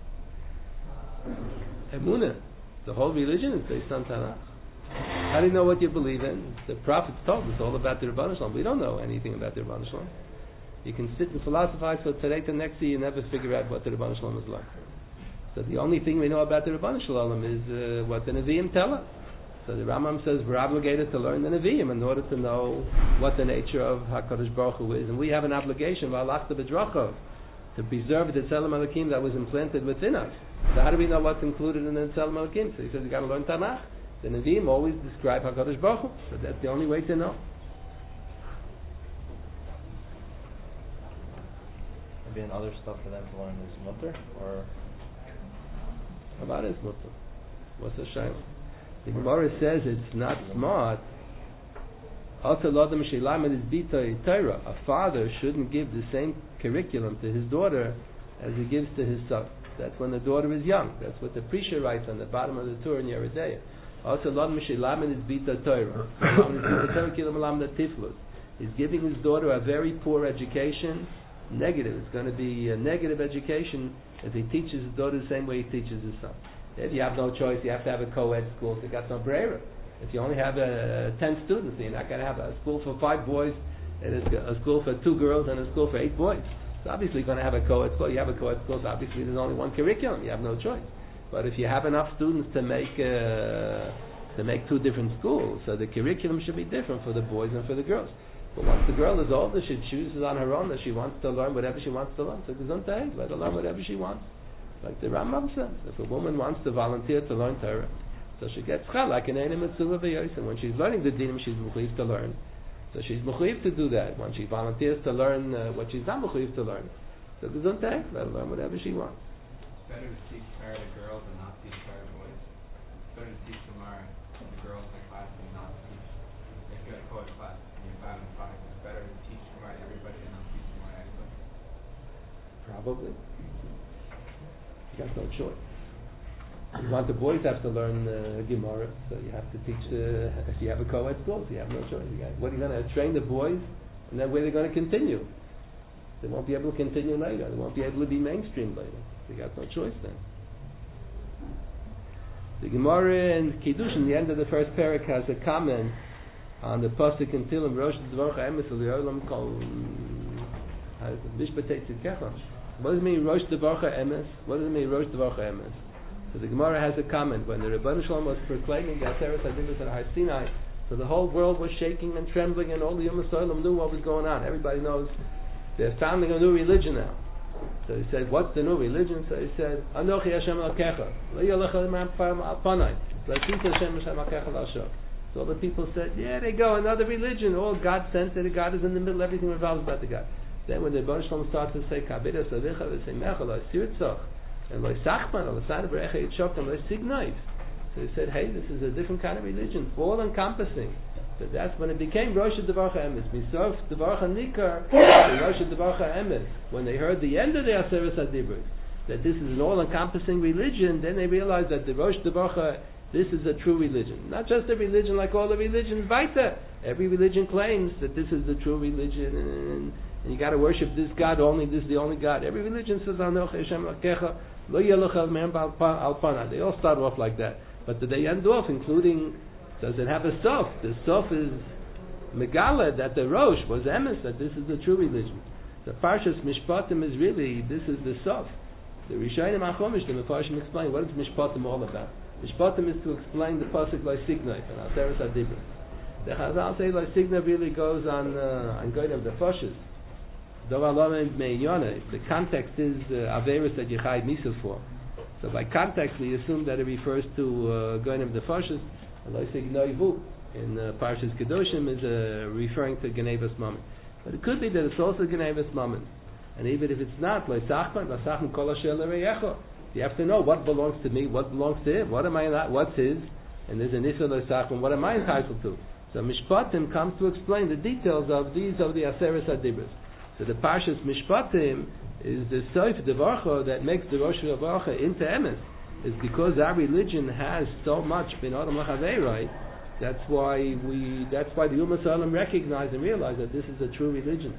Emunah. The whole religion is based on Tanakh. How do you know what you believe in? The prophets told us all about the Rebbeinu Shalom. We don't know anything about the Rebbeinu Shalom. You can sit and philosophize for today to next year, you never figure out what the Rebbeinu Shalom is like. So the only thing we know about the Rebbeinu Shalom is what the Nevi'im tell us. So the Rambam says we're obligated to learn the Nevi'im in order to know what the nature of HaKadosh Baruch Hu is. And we have an obligation, V'alachta b'drachov, to preserve the Tzelem Elokim that was implanted within us. So how do we know what's included in the Tzelem Elokim? So he says you got to learn Tanakh. The Nevi'im always describe HaKadosh Baruch Hu. So that's the only way to know. Maybe and other stuff for them to learn is mutter, or about is mutter. What's the shayla? The Gemara says it's not smart. Also, a father shouldn't give the same curriculum to his daughter as he gives to his son. That's when the daughter is young. That's what the Prisha writes on the bottom of the Torah in Yeridea. Also, he's giving his daughter a very poor education. Negative. It's going to be a negative education if he teaches his daughter the same way he teaches his son. If you have no choice, you have to have a co-ed school. So you got no brera. If you only have 10 students, you're not going to have a school for 5 boys, and a school for 2 girls, and a school for 8 boys. So obviously you're going to have a co-ed school. You have a co-ed school, so obviously there's only one curriculum. You have no choice. But if you have enough students to make 2 different schools, so the curriculum should be different for the boys and for the girls. But once the girl is older, she chooses on her own that she wants to learn whatever she wants to learn. So gesundheit, let her learn whatever she wants. Like the Rambam says, if a woman wants to volunteer to learn Torah, so she gets chal like an enim mitzvah v'yosim. When she's learning the dinim, she's mechuyev to learn. So she's mechuyev to do that. When she volunteers to learn what she's not mechuyev to learn, so gesundheit, let her learn whatever she wants. It's better to teach Torah to girls and not teach Torah to boys. It's better to teach Gemara to the girls in class and not teach. If you have a co-ed class and you're 5 and 5, it's better to teach Gemara to everybody and not teach Gemara to everybody. Probably. You got no choice. You want the boys have to learn Gemara, so you have to teach. If you have a co-ed school, so you have no choice. What are you going to train the boys, and then where they're going to continue? They won't be able to continue later. They won't be able to be mainstream later. So you got no choice then. The Gemara in Kiddush, in the end of the first parak, has a comment on the pasuk in Tehillim, Rosh Dvorcha Emes L'Olam Kol Mishpatei Tzidkecha. What does it mean, Rosh Dvorcha Emes? What does it mean, Rosh Dvorcha Emes? So the Gemara has a comment when the Rebbeinu Shalom was proclaiming Aseres HaDibros at Har Sinai. So the whole world was shaking and trembling, and all the Yom HaSolam knew what was going on. Everybody knows they're founding a new religion now. So he said, "What's the new religion?" So he said, "Anochi Hashem Elokecha, Lo Yolech Al Panai, L'Asita Hashem Elokecha L'Ashor." So the people said, "Yeah, they go another religion. All God sent it. God is in the middle. Everything revolves about the God." Then when the Rebbeinu Shalom started to say, "Kabeda Savicha V'Seimecha Lo Sirtzach," and Lo Sachman, Lo Sada Berecha Yitzchok, and Lo Signait. So he said, "Hey, this is a different kind of religion, all encompassing." So that's when it became Rosh Dvorcha Emes. Misof Dvorcha Nikar, Rosh Dvorcha Emes. When they heard the end of the Aseres HaDibros, that this is an all-encompassing religion, then they realized that the Rosh Dvorcha this is a true religion. Not just a religion like all the religions, weiter. Every religion claims that this is the true religion, and you got to worship this God only, this is the only God. Every religion says, Anochi Hashem Elokecha, lo yeh lecha me'em al pana. They all start off like that. But they end off, including, does it have a sof? The sof is Megala, that the Rosh was emes, that this is the true religion. The Parshas Mishpatim is really, this is the sof. The Rishonim HaChomish, the Mefarshim explain, what is Mishpatim all about? Mishpatim is to explain the pasuk Loisigna and Aseres HaDibros. The Chazal say Loisigna really goes on Goyim the Foshes. If the context is Averis that you chayv misa for, so by context we assume that it refers to Goyim the Foshes. Loisigna Yivu in Parshas Kedoshim is referring to Genevas Mammon. But it could be that it's also Genevas Mammon. And even if it's not, you have to know what belongs to me, what belongs to him, what am I not, what's his, and there's an Issa Loisachman, what am I entitled to? So Mishpatim comes to explain the details of these of the Aseres HaDibros. So the Parshas Mishpatim is the Soif Devarcha that makes the Rosh Devarcha into Emes. It's because our religion has so much bin Adam Lachaveiroi. That's why the Ummah Salam recognize and realize that this is a true religion.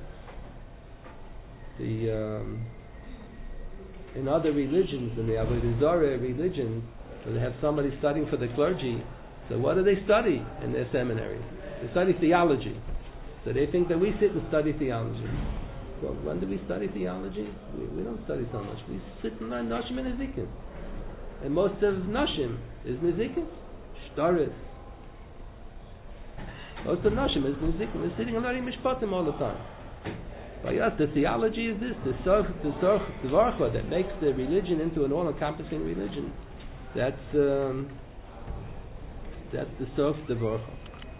In other religions, in the Avodah Zarah religion, where they have somebody studying for the clergy, so what do they study in their seminaries? They study theology. So they think that we sit and study theology. Well, when do we study theology? We don't study so much. We sit and learn Nashim and Nezikin. And most of Nashim is Nezikin. Shtaris. Most of Nashim is Nezikin. We're sitting and learning Mishpatim all the time. By us, the theology is this, the Varcha that makes the religion into an all-encompassing religion. That's the Sof Varcha.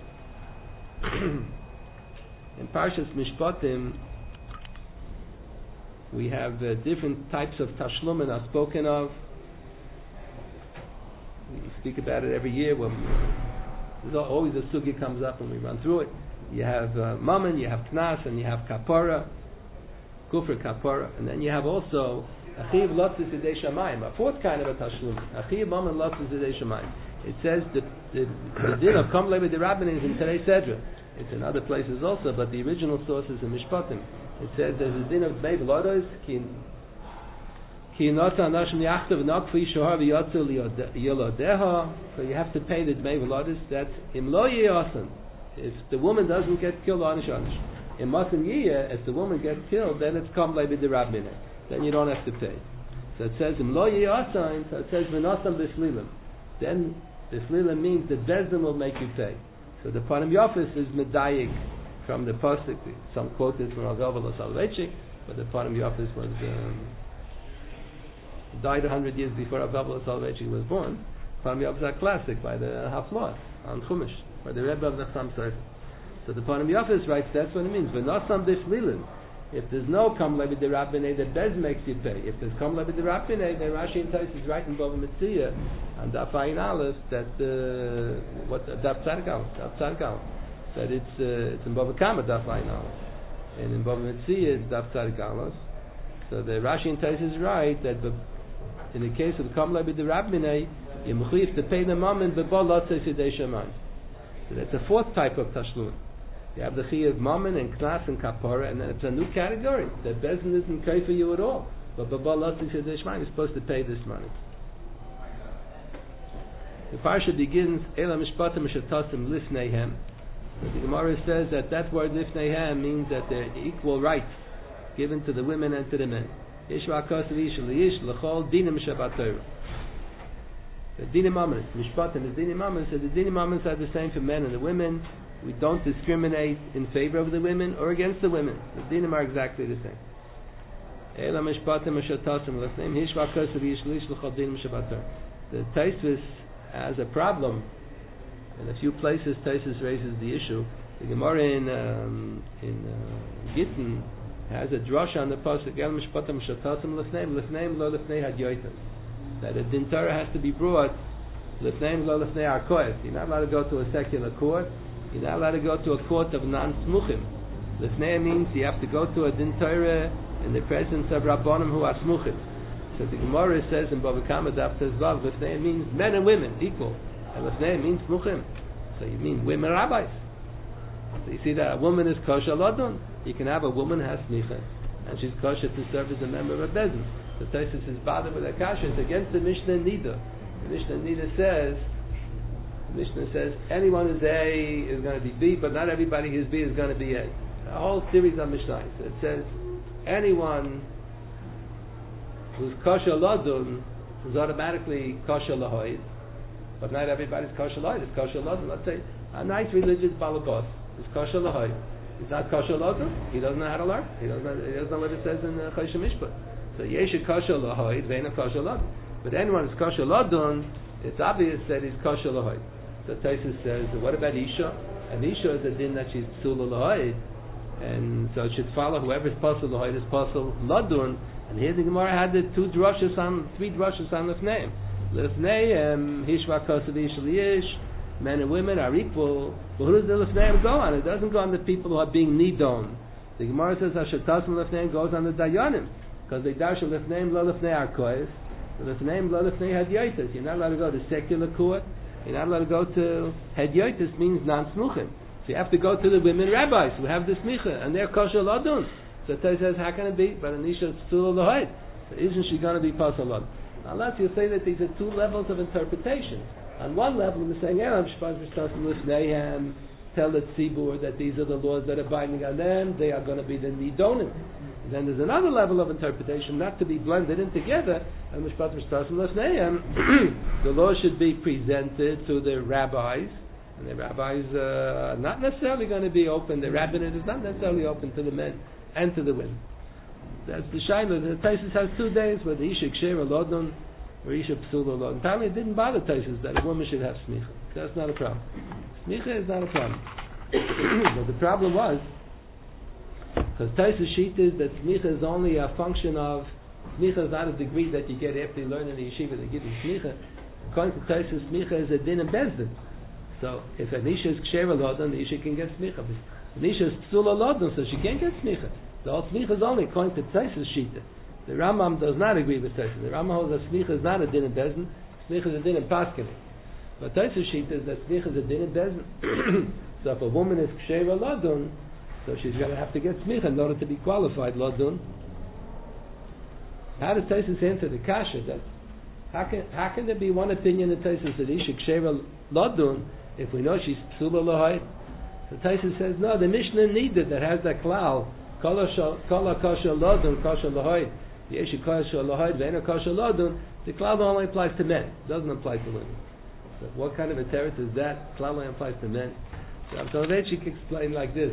In Parshas Mishpatim, we have different types of tashlumin are spoken of. We speak about it every year. There's always a sugi comes up when we run through it. You have mammon, you have knas, and you have kapara, kufr kapara, and then you have also achiv lotzis idei shamayim, a fourth kind of a tashlum, achiv mammon lotzis idei shamayim. It says the din of kom levi derabbanan is in Terei Sedra. It's in other places also, but the original source is in Mishpatim. It says there's a din of dmei v'lodos ki notza anashim yachtav nokfi shohar v'yotzu liyodeha. So you have to pay the dmei v'lodos. That's im lo yeyasan. If the woman doesn't get killed, anish. In Masim Yiyah, if the woman gets killed, then it's kom levi derabbanan. Then you don't have to pay. So it says im lo yeyasan. So it says v'nosam b'shlilim. Then b'shlilim means the bezdin will make you pay. So the Panim Yofis is medayik from the pasuk. Some quoted from Al-Gavala Soloveitchik, but the Panim Yofis was died 100 years before Al-Gavala Soloveitchik was born. Panim Yofis are classic by the Haflot on Chumash, by the Rebbe of Nachsam Sefer. So the Panim Yofis writes that's what it means. V'nosam b'shlilim. If there's no Kam Levi Derabbanei, the Bez makes you pay. If there's Kam Levi Derabbanei, then Rashi and Tais is writing Bava Metzia and Daf Ayin Aleph that Daf Tzadgal that it's in Bava Kama Daf Ayin Aleph, and in Bava Metzia it's Daf Tzadgal. So the Rashi and Tais is right that in the case of Kam Levi Derabbanei, you mechuyev to pay the mammon b'bal lotzei sidei shamayim. So that's a fourth type of tashlum. You have the chiyuv mammon and knas and kapara, and then it's a new category. The bezin isn't pay for you at all, but b'bal lotzei sidei shamayim, you're supposed to pay this money. The parsha begins Ela mishpatim mishatasim lifneihem. The Gemara says that word lifneihem means that they're equal rights given to the women and to the men. Yishva akos v'ish liyish l'chol dinim shabbat Torah. The dinim mammon, mishpatim, the dinim mammon. So the dinim mammon are the same for men and the women. We don't discriminate in favor of the women or against the women. The dinim are exactly the same. Ela mishpatim mishatasim lifneihem. Yishva akos v'ish liyish l'chol dinim shabbat Torah. The Taisvis has a problem. In a few places, Taisus raises the issue. The Gemara in Gittin has a drasha on the pasuk El Mishpatim Shatasim Lefneim Lo Lefnei Hadyoitim, that a din Torah has to be brought Lefneim Lo Lefnei Arkoet. You're not allowed to go to a secular court. You're not allowed to go to a court of non-smuchim. Lefnei means you have to go to a din Torah in the presence of Rabbanim who are smuchim. So the Gemara says in Bava Kama Daf Tezvav, Lefnei means men and women equal. And lefnei means smuchim. So you mean women rabbis. So you see that a woman is kosher ladon. You can have a woman has smicha, and she's kosher to serve as a member of a bezin. The Tosfos is bothered with a kasha. It's against the Mishnah Nida. The Mishnah Nida says anyone who's A is going to be B, but not everybody who's B is going to be A. A whole series of Mishnah. So it says anyone who's kosher ladon is automatically kosher lahoid, but not everybody's kosher lahoid. It's kosher ladon. Let's say a nice religious balabas is kosher lahoid. He's not kosher ladon. He doesn't know how to learn. He doesn't know what it says in Choshen Mishpat. So yesha kosher lahoid, veina kosher ladon. But anyone who's kosher ladon, it's obvious that he's kosher lahoid. So Tosfos says, what about Isha? And Isha is a din that she's psula lahoid, and so it should follow whoever's pasul lahoid is pasul ladon. And here the Gemara had the three drushes on lefneim. Lefneim hishva kosav ish, men and women are equal. But who does the lefneim go on? It doesn't go on the people who are being nidon. The Gemara says hashatasm lefneim goes on the dayanim, because they dash lefneim lo lefnei arkois. The lefneim lo lefnei hadyotis. You're not allowed to go to secular court. You're not allowed to go to hadyotis, means non-smuchim. So you have to go to the women rabbis who have the smicha, and they're kosher ladon. So Tosfos says, how can it be? But Anisha is still lahoid. So isn't she going to be pasul ladon? Unless you say that these are two levels of interpretation. On one level, we're saying, tell the tzibur that these are the laws that are binding on them. They are going to be the nidonim. And then there's another level of interpretation, not to be blended in together. And the law should be presented to the rabbis, and the rabbis are not necessarily going to be open. The rabbinate is not necessarily open to the men and to the women. That's the shaila. The Tosfos has 2 days where the isha kshera lodon or isha psula lodon. Apparently it didn't bother Tosfos that a woman should have smicha. That's not a problem. Smicha is not a problem. But the problem was, because Tosfos sheet is that smicha is only a function of, smicha is not a degree that you get after you learn in the yeshiva, they give you smicha. According to Tosfos, smicha is a din and bezdin. So if an isha is kshera lodon, the isha can get smicha. An isha is psula lodon, so she can't get smicha. The whole smicha is only according to Tosfos sheet. The Rambam does not agree with Tosfos. The Rambam holds that smicha is not a din and bezdin, smicha is a din and paskini. But Tosfos sheet is that smicha is a din and bezdin. So if a woman is kshera lodon, so she's going to have to get smicha in order to be qualified ladun. How does Tosfos answer the kasha? That how can there be one opinion in Tosfos that isha kshera ladun if we know she's psula lahoid? So Tosfos says no. The Mishnah needed that has that klal kala kosher ladun kosher lahoid. The isha kosher lahoid ve'ena kosher ladun. The klal only applies to men. It doesn't apply to women. So what kind of a teretz is that? Klal only applies to men. So Soloveitchik explained like this.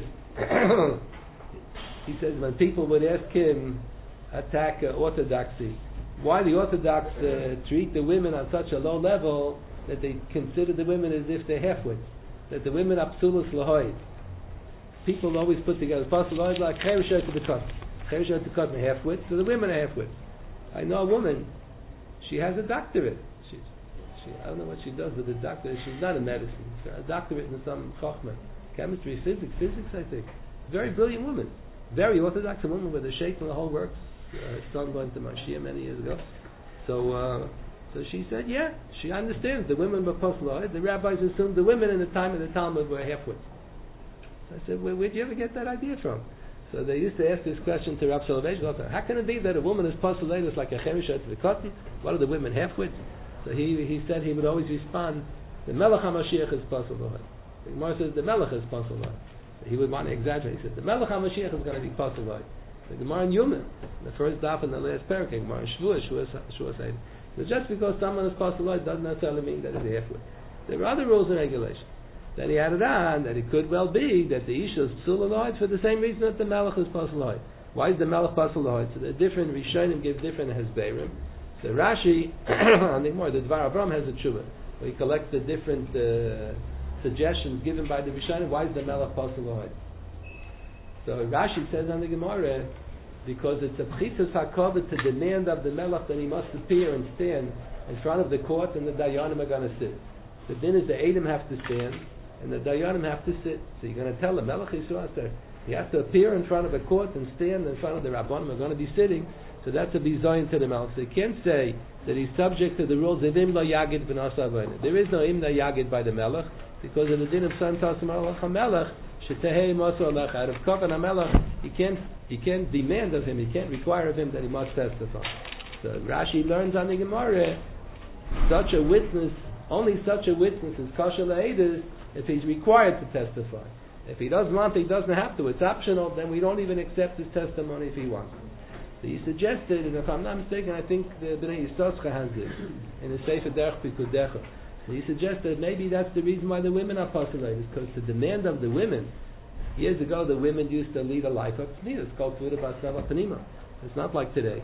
He says when people would ask him attack orthodoxy, why the Orthodox treat the women on such a low level that they consider the women as if they're halfwits, that the women are psulas lahoid. People always put together pasul lahoid like chereshet to the cotton, chereshet to cotton halfwits, so the women are halfwits. I know a woman, she has a doctorate. I don't know what she does with a doctorate. She's not in medicine. She's a doctorate in some chokhmah. Chemistry, physics, I think. Very brilliant woman. Very orthodox woman with a sheikh and the whole works. Her son went to Mashiach many years ago. So she said, yeah, she understands. The women were postlaw. The rabbis assumed the women in the time of the Talmud were halfwits. So I said, where'd you ever get that idea from? So they used to ask this question to Rav Soloveitchik. How can it be that a woman is postlaw like a chemisha to the cotton? What are the women halfwits? So he said he would always respond, the Melech HaMashiach is postlaw. The Gemara says the Melech is postlaw. He would want to exaggerate. He said the Melech HaMashiach is going to be postlaw. The Gemara in Yuma, the first daf in the last parak, Gemara in Shavuos said. So just because someone is postlaw doesn't necessarily mean that it's halfway. There are other rules and regulations. Then he added on that it could well be that the Isha is psula for the same reason that the Melech is postlaw. Why is the Melech postlaw? So the different Rishonim give different hesberim. So Rashi, on the Gemara, the Dvar Avram has a tshuva, where he collects the different suggestions given by the Rishonim. Why is the Melech postlaw? So Rashi says on the Gemara, because it's a pchitzas hakavod to demand of the Melech that he must appear and stand in front of the court, and the Dayanim are going to sit. The din is the Edom have to stand, and the Dayanim have to sit. So you're going to tell the Melech Yisrael, He has to appear in front of a court and stand in front of the Rabbanim. We're going to be sitting, so that's a bizayin to the Melech. So you can't say that he's subject to the rules of Imla Yagid B'Nas Avodah. There is no Imla Yagid by the Melech, because of the din of San Tasim Alach HaMelech, Shetehei Mosu Alech, out of Kavan HaMelech, he can't demand of him, he can't require of him that he must testify. So Rashi learns on the Gemara, only such a witness is kosher la'edus if he's required to testify. If he doesn't want to, he doesn't have to. It's optional, then we don't even accept his testimony if he wants. So he suggested, and if I'm not mistaken, I think the Bnei Yisrochka has this, in the Sefer Derech Pikudecha. So he suggested maybe that's the reason why the women are postulated, because the demand of the women, years ago the women used to lead a life of tznius. It's called Tvuda Basava Panima. It's not like today.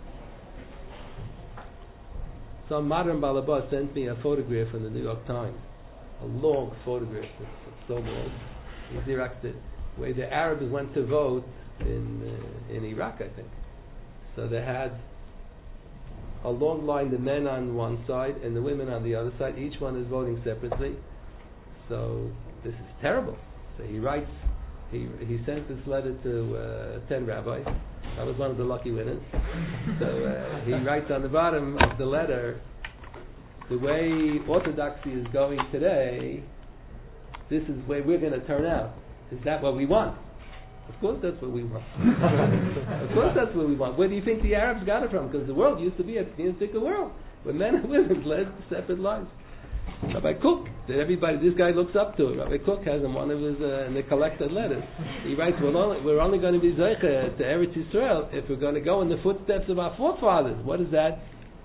Some modern balabas sent me a photograph from the New York Times, a long photograph, it's so long. He's erected, where the Arabs went to vote in Iraq, I think. So they had a long line, the men on one side and the women on the other side. Each one is voting separately. So this is terrible. So he writes, he sent this letter to 10 rabbis. I was one of the lucky winners. So he writes on the bottom of the letter, the way orthodoxy is going today, this is where we're going to turn out. Is that what we want? Of course that's what we want. Of course that's what we want. Where do you think the Arabs got it from? Because the world used to be a theistic world, where men and women led separate lives. Rabbi Kook, that everybody, this guy looks up to. Rabbi Kook has in one of his, in the collected letters, he writes, we're only going to be zeicha to Eretz Yisrael if we're going to go in the footsteps of our forefathers. What is that?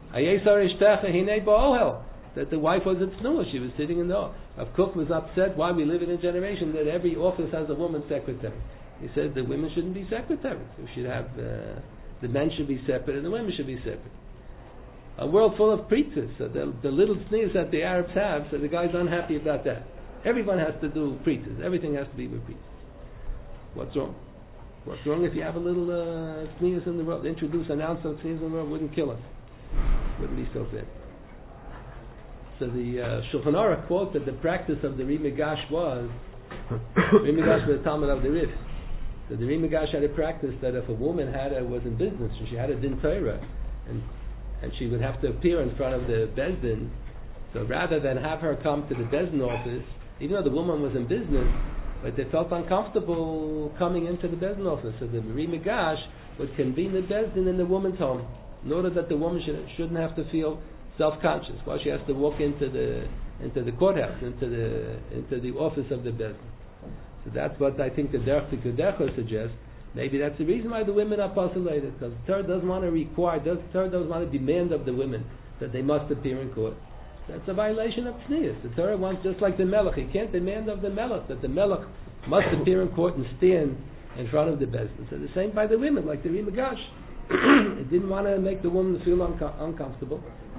That the wife was at Tznuah, she was sitting in the office. Rav Kook was upset why we live in a generation that every office has a woman secretary. He said the women shouldn't be secretaries. We should have, the men should be separate and the women should be separate. A world full of preachers, so the little sneers that the Arabs have, so the guy's unhappy about that. Everyone has to do preachers. Everything has to be with preachers. What's wrong? What's wrong if you have a little sneers in the world? Announce some sneers in the world, wouldn't kill us. Wouldn't be so bad. So the Shulchan Aruch quotes that the practice of the Ri Migash was Ri Migash was the Talmud of the Rif. So the Ri Migash had a practice that if a woman was in business, and she had a din Torah, and she would have to appear in front of the Bezdin, so rather than have her come to the Bezdin office, even though the woman was in business, but they felt uncomfortable coming into the Bezdin office, so the Ri Migash would convene the Bezdin in the woman's home, in order that the woman shouldn't have to feel self-conscious while she has to walk into the courthouse, into the office of the Bezdin. So that's what I think the Derech Pikudecha suggests. Maybe that's the reason why the women are postulated, because the Torah doesn't want to Torah doesn't want to demand of the women that they must appear in court. That's a violation of tznius. The Torah wants, just like the Melech, he can't demand of the Melech that the Melech must appear in court and stand in front of the Bezdin. So the same by the women, like the Ri Migash. It didn't want to make the woman feel uncomfortable.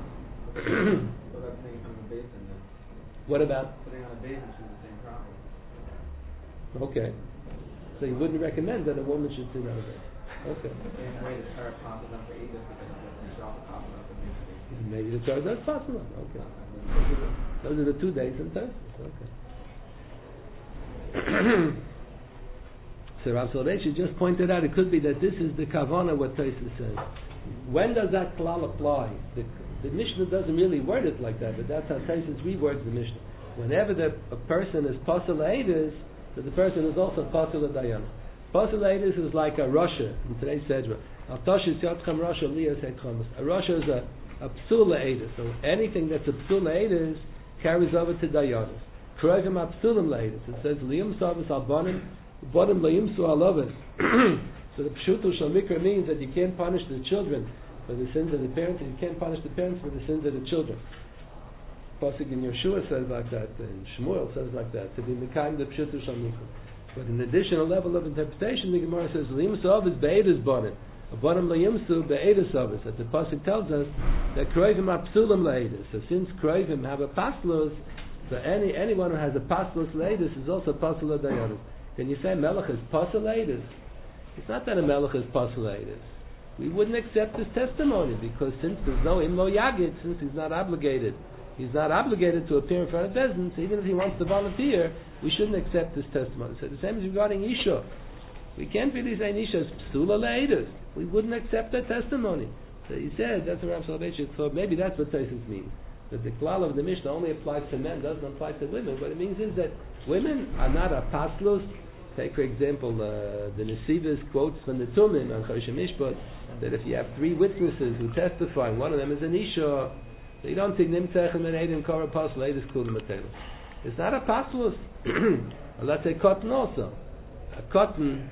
What about? Putting on a basin is the same problem. Okay. So you wouldn't recommend that a woman should sit on a bed. Okay. Maybe the Torah does possible. Okay. Those are the 2 days in Thursday. Okay. So Rav Soloveitchik just pointed out it could be that this is the Kavanah what Tosfos says. When does that klal apply? The Mishnah doesn't really word it like that, but that's how Tosfos rewords the Mishnah. Whenever a person is Pasal Eidus, so the person is also Pasal Dayan. Pasal Eidus is like a Rasha in today's Sedra. A Rasha is a Psula Eidus. So anything that's a Psula Eidus carries over to Dayanis. Kroivim Psulim Eidus. It says Liyum Savas Albanim. Bottom layimsu alavet. So the pshuto shel mikra means that you can't punish the children for the sins of the parents, and you can't punish the parents for the sins of the children. Pasuk in Yeshua says like that, and Shmuel says like that, to be mekayim the pshuto shel mikra. But an additional level of interpretation, the Gemara says layimsu avis be'edas bonim, bottom layimsu be'edas avis. That the pasuk tells us that kroivim apsulim le'edas. So since kroivim have a paslos, so anyone who has a paslos le'edas is also paslos dayanis. Can you say Melech is Pasalatus? It's not that a Melech is Pasalatus. We wouldn't accept his testimony because since there's no Imlo Yagid, since he's not obligated to appear in front of Bezdin, so even if he wants to volunteer, we shouldn't accept his testimony. So the same is regarding Isha. we can't really say Nisha is Psula Le'edus. We wouldn't accept that testimony. So he said, that's what Rav Soloveitchik thought, maybe that's what Tosfos means. That the klal of the Mishnah only applies to men, doesn't apply to women. What it means is that women are not a paslus. Take, for example, the Nesivos quotes from the Tumim on Choshen Mishpat, that if you have 3 witnesses who testify, and one of them is an Isha, so you don't think Nimtzech and Eidim Korah Pasl, Eidus Kulim Atelu. It's not a paslus. Let's say cotton also. A cotton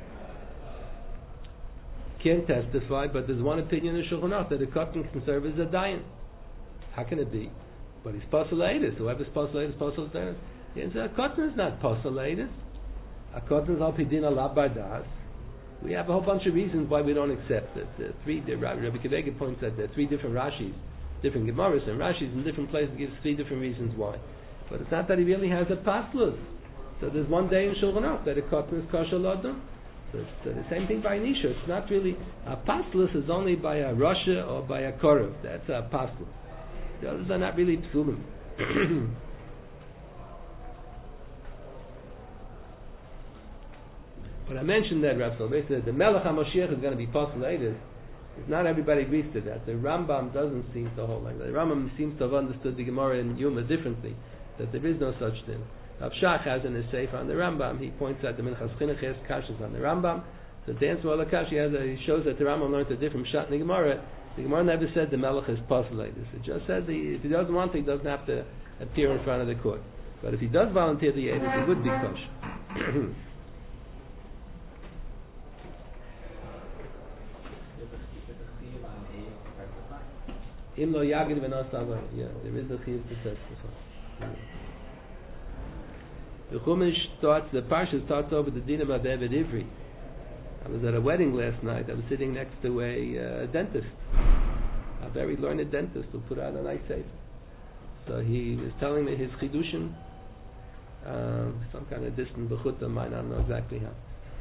can't testify, but there's one opinion in Shulchan Aruch that a cotton can serve as a dayan. How can it be? But he's Pasal. Whoever's Pasal, Pasal Dayan. Yes, a cotton is not Pasal. A cotton is Alpidin Allah Bardas. We have a whole bunch of reasons why we don't accept it. Rabbi Kivega points out there are 3 different Rashis, different Gemaras and Rashis in different places, gives 3 different reasons why. But it's not that he really has a paslus. So there's one day in Shulchan Aruch that a cotton is kosher l'adam. So it's the same thing by Nisha. It's not really a paslus is only by a Rasha or by a Korav. That's a paslus. The others are not really psulim. When I mentioned that, Rav Soloveitchik said the Melech HaMoshiach is going to be postulated. Not everybody agrees to that. The Rambam doesn't seem to hold like that. The Rambam seems to have understood the Gemara in Yuma differently, that there is no such thing. Rav Shach has in his Sefer on the Rambam, he points out the Minchas Chinuch has kashas on the Rambam. So to answer all the kash, he shows that the Rambam learned a different shot in the Gemara. The Gemara never said the Melech is postulated. It just said if he doesn't want to, he doesn't have to appear in front of the court. But if he does volunteer the Yedus, he would be kosher. Im lo yagid v'nosava. Yeah, there is a chiyuv to testify. The Chumash starts, the Parsha starts over the din about Eved Ivri. I was at a wedding last night. I was sitting next to a dentist, a very learned dentist who put out a nice safe. So he was telling me his chidushim, some kind of distant bechut of mine. I don't know exactly how.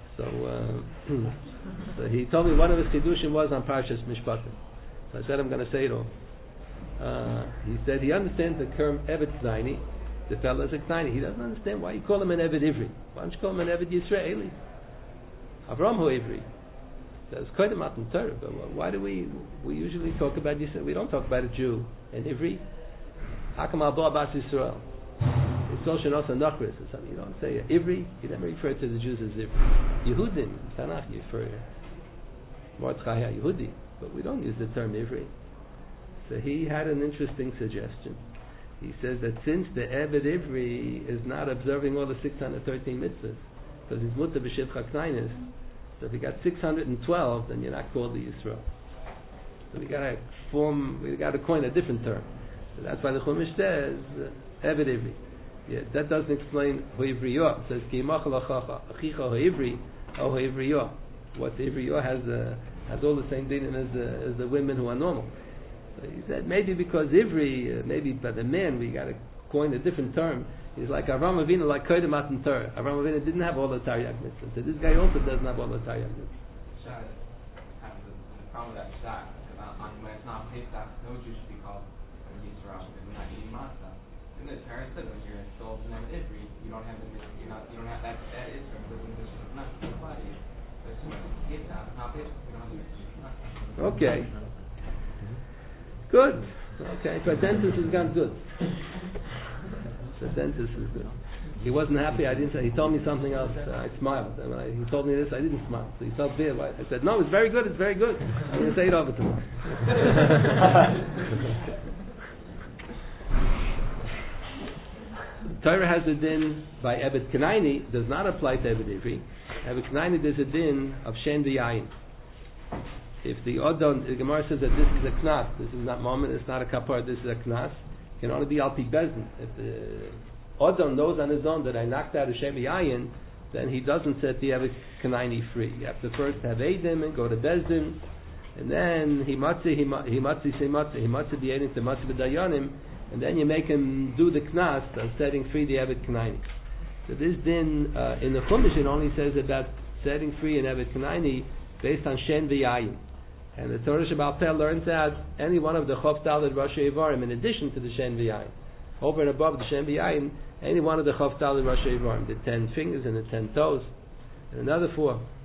So he told me one of his chidushim was on Parshas Mishpatim. So I said I'm going to say it all. He said he understands the term Eved Knaini. The fellow is a Knaini. He doesn't understand why you call him an Eved Ivri. Why don't you call him an Eved Yisraeli? Avram Hu Ivri. That's quite a Matan Torah. But why do we usually talk about Yisrael? We don't talk about a Jew and Ivri. Hakam Al Bo Bas Yisrael. It's Oshan Osa Nachris or something. You don't say Ivri. You never refer to the Jews as Ivri. Yehudim. Tanakh you refer Mordechai Yehudi. But we don't use the term Ivri. So he had an interesting suggestion. He says that since the Eved Ivri is not observing all the 613 mitzvahs, because he's mutter b'shivcha knainis, so if you got 612, then you're not called the Yisrael. So we got to coin a different term. So that's why the Chumash says Eved Ivri. Yeah, that doesn't explain Hu Ivriyo. It says Ki yimachal achacha achicha Hu Ivri or Hu Ivriyo. What the Ivriyo has all the same dinim as the women who are normal. So he said maybe because Ivri, maybe by the men we got to coin a different term. He's like Avram Avinu, like Kodim Matan Torah. Avram Avinu didn't have all the Taryag mitzvahs. So this guy also doesn't have all the Taryag mitzvahs. Shad has the problem with that shad, when it's not Pesach, no Jew should be called a Yisrael because we're not eating matzah. And the parents said when you're sold to Ivri, you don't have the you don't have that Israel doesn't not apply to you. But as soon as you get that, not Pesach, you don't have the Okay. Good. Okay. So census has gone good. The census is good. He wasn't happy. I didn't say. He told me something else. I smiled. And he told me this. I didn't smile. So he felt bad. I said, "No, it's very good. It's very good." I'm going to say it over to him. Torah has a din by Eved Knaini. Does not apply to Eved Ivri. Eved Knaini there's a din of Shen V'Yayin. If the Odon, the Gemara says that this is a knas, this is not moment, it's not a kapar, this is a knas, it can only be al pi bezdin. If the Odon knows on his own that I knocked out a Shem Yayin, then he doesn't set the Eved Knaini free. You have to first have Eidim and go to bezdin, and then he matzi the Eidim to matzi b'dayanim, and then you make him do the knas of setting free the Eved Knaini. So this din in the Chumash it only says about setting free an Eved Knaini based on Shen V'Yayin. And the Torah Shabbal Peh learns out any one of the Chof Daled Rosh Yevarim in addition to the Shen V'Yayin. Over and above the Shen V'Yayin, any one of the Chof Daled Rosh Yevarim, the 10 fingers and the 10 toes, and another 4.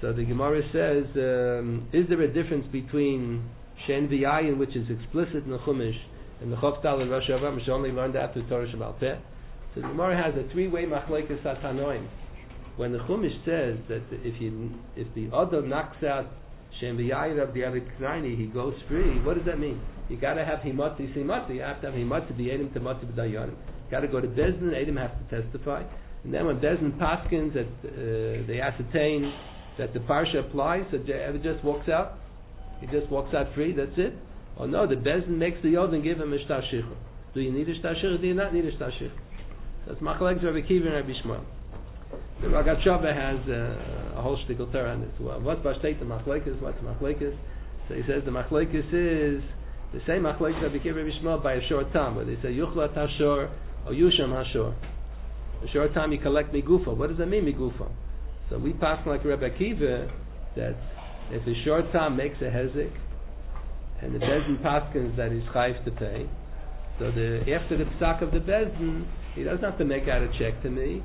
So the Gemara says, is there a difference between Shen V'Yayin, which is explicit in the Chumash, and the Choftal and Rosh Hashanah, which only learned after Torah Shabbat Peh? So the Gemara has a three-way machlekes atanoim. When the Chumash says that if the other knocks out Shen V'Yayin of the Avid Knaini, he goes free, what does that mean? You got to have Himati Simati. You have to have Himati B'Yedim Tamati B'Dayanim. You got to go to Bezdin, Edim have to testify. And then when Bezdin paskins, that they ascertain that the parsha applies, so Evid just walks out. He just walks out free, that's it. Or no, the Bezdin makes the Yod and give him a Shtar Shichur. Do you need a Shtar Shichur? Do you not need a Shtar Shichur? That's Machlekes Rabbi Kiva and Rabbi Shmuel. The Ragat Shava has a whole shtickle Torah on this. Well, what's Bashteit the Machlekes? What's Machlekes? So he says the Machlekes is the same Machlekes Rabbi Kiva and Rabbi Shmuel by a short time, where they say Yuchlat Hashor or Yusham Hashor. A short time you collect Migufa. What does that mean, Migufa? So we pass like Rabbi Kiva that if a short time makes a hezek and the Bezdin paskins that he's chayv to pay, so after the psak of the Bezdin, he doesn't have to make out a check to me.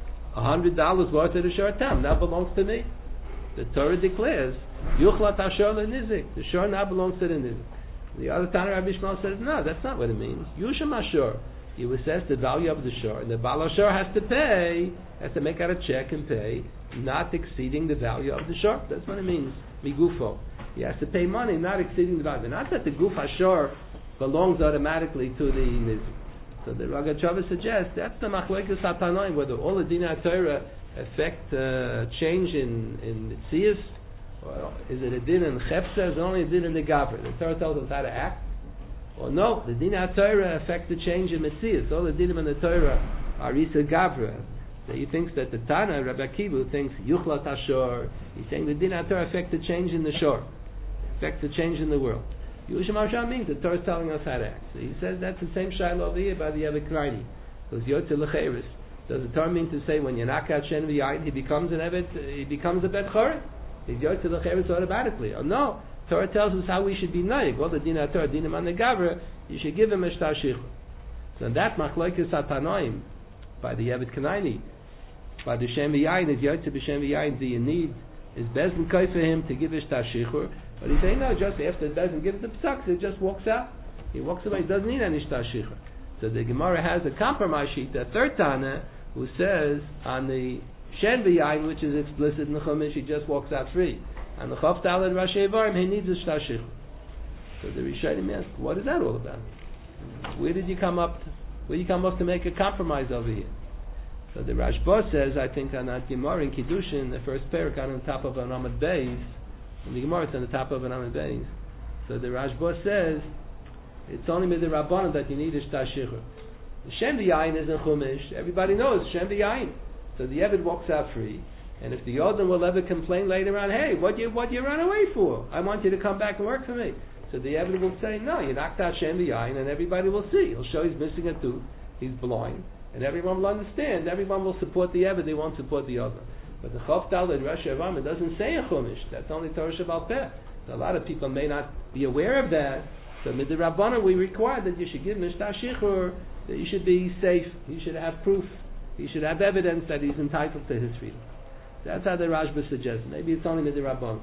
$100 worth of the short time now belongs to me. The Torah declares Yuchlat Hashor leNizik. The shor now belongs to the Nizik. The other Tana Rabbi Shmuel says no, that's not what it means. Yusham Hashor. You assess the value of the shor, and the Baal Shor has to pay, has to make out a check and pay, not exceeding the value of the shor. That's what it means. Migufo. He has to pay money, not exceeding the value. Not that the Guf Hashor belongs automatically to the Nizik. So the Ragat Shava suggests that's the Machlekes Hatanoim, whether all the Dinei Torah affect change in Tzius, or is it a din in Chepsa, is it only a din in the Gavra? The Torah tells us how to act. Or no, the Dinei Torah affect the change in Metzius. All the dinim in the Torah are Isa Gavra. So he thinks that the Tana, Rabbi Akiva, thinks Yuchlat Hashor. He's saying the Dinei Torah affect the change in the shore, affect the change in the world. Yusham Hashor means the Torah is telling us how to act. So he says that's the same Shiloh over here by the Eved Kraini. Because Yotze Lecheres. Does the Torah mean to say when you knock out Shen V'Yayin, he becomes an Eved, he becomes a Bet Choret? He's Yotze Lecheres automatically. Oh no. Torah tells us how we should be naig. Well, the Dinei Torah, Dinim an Gavra, you should give him a Shtar Shichur. So that Machlekes Hatanoim by the Eved Knaini, by the Shen V'Yayin, is Yotze B'Shen V'Yayin, do you need, is Bezdin Kai for him to give a Shtar Shichur? But he's saying no, just after Bezdin gives the Psak, he just walks out. He walks away, he doesn't need any Shtar Shichur. So the Gemara has a compromise sheet, the third Tana, who says on the Shen V'Yayin, which is explicit in the Chumash, he just walks out free. And the Choftal and Rashi Evarim, he needs a Shtar Shichur. So the Rishonim ask, what is that all about? Where did you come up to make a compromise over here? So the Rashba says, I think on that Gemara in Kiddushin, the first parak on the top of an Amud Beis, and the Gemara is on the top of an Amud Beis. So the Rashba says, it's only with the Rabbanan that you need a Shtar Shichur. The Shen V'Yayin is in Chumash. Everybody knows Shen V'Yayin. So the Eved walks out free. And if the Yodin will ever complain later on, hey, what you run away for? I want you to come back and work for me. So the Eved will say, no, you knocked out Shen V'Yayin, and everybody will see. He'll show he's missing a tooth, he's blind, and everyone will understand. Everyone will support the Eved, they won't support the other. But the Choftal and Rosh Hashanah doesn't say a Chumash. That's only Torah Shabbat Peh. So a lot of people may not be aware of that. So Mid Rabbanan, we require that you should give Shtar Shichur, that you should be safe, you should have proof, you should have evidence that he's entitled to his freedom. That's how the Rashba suggests. Maybe it's only with the Rabban.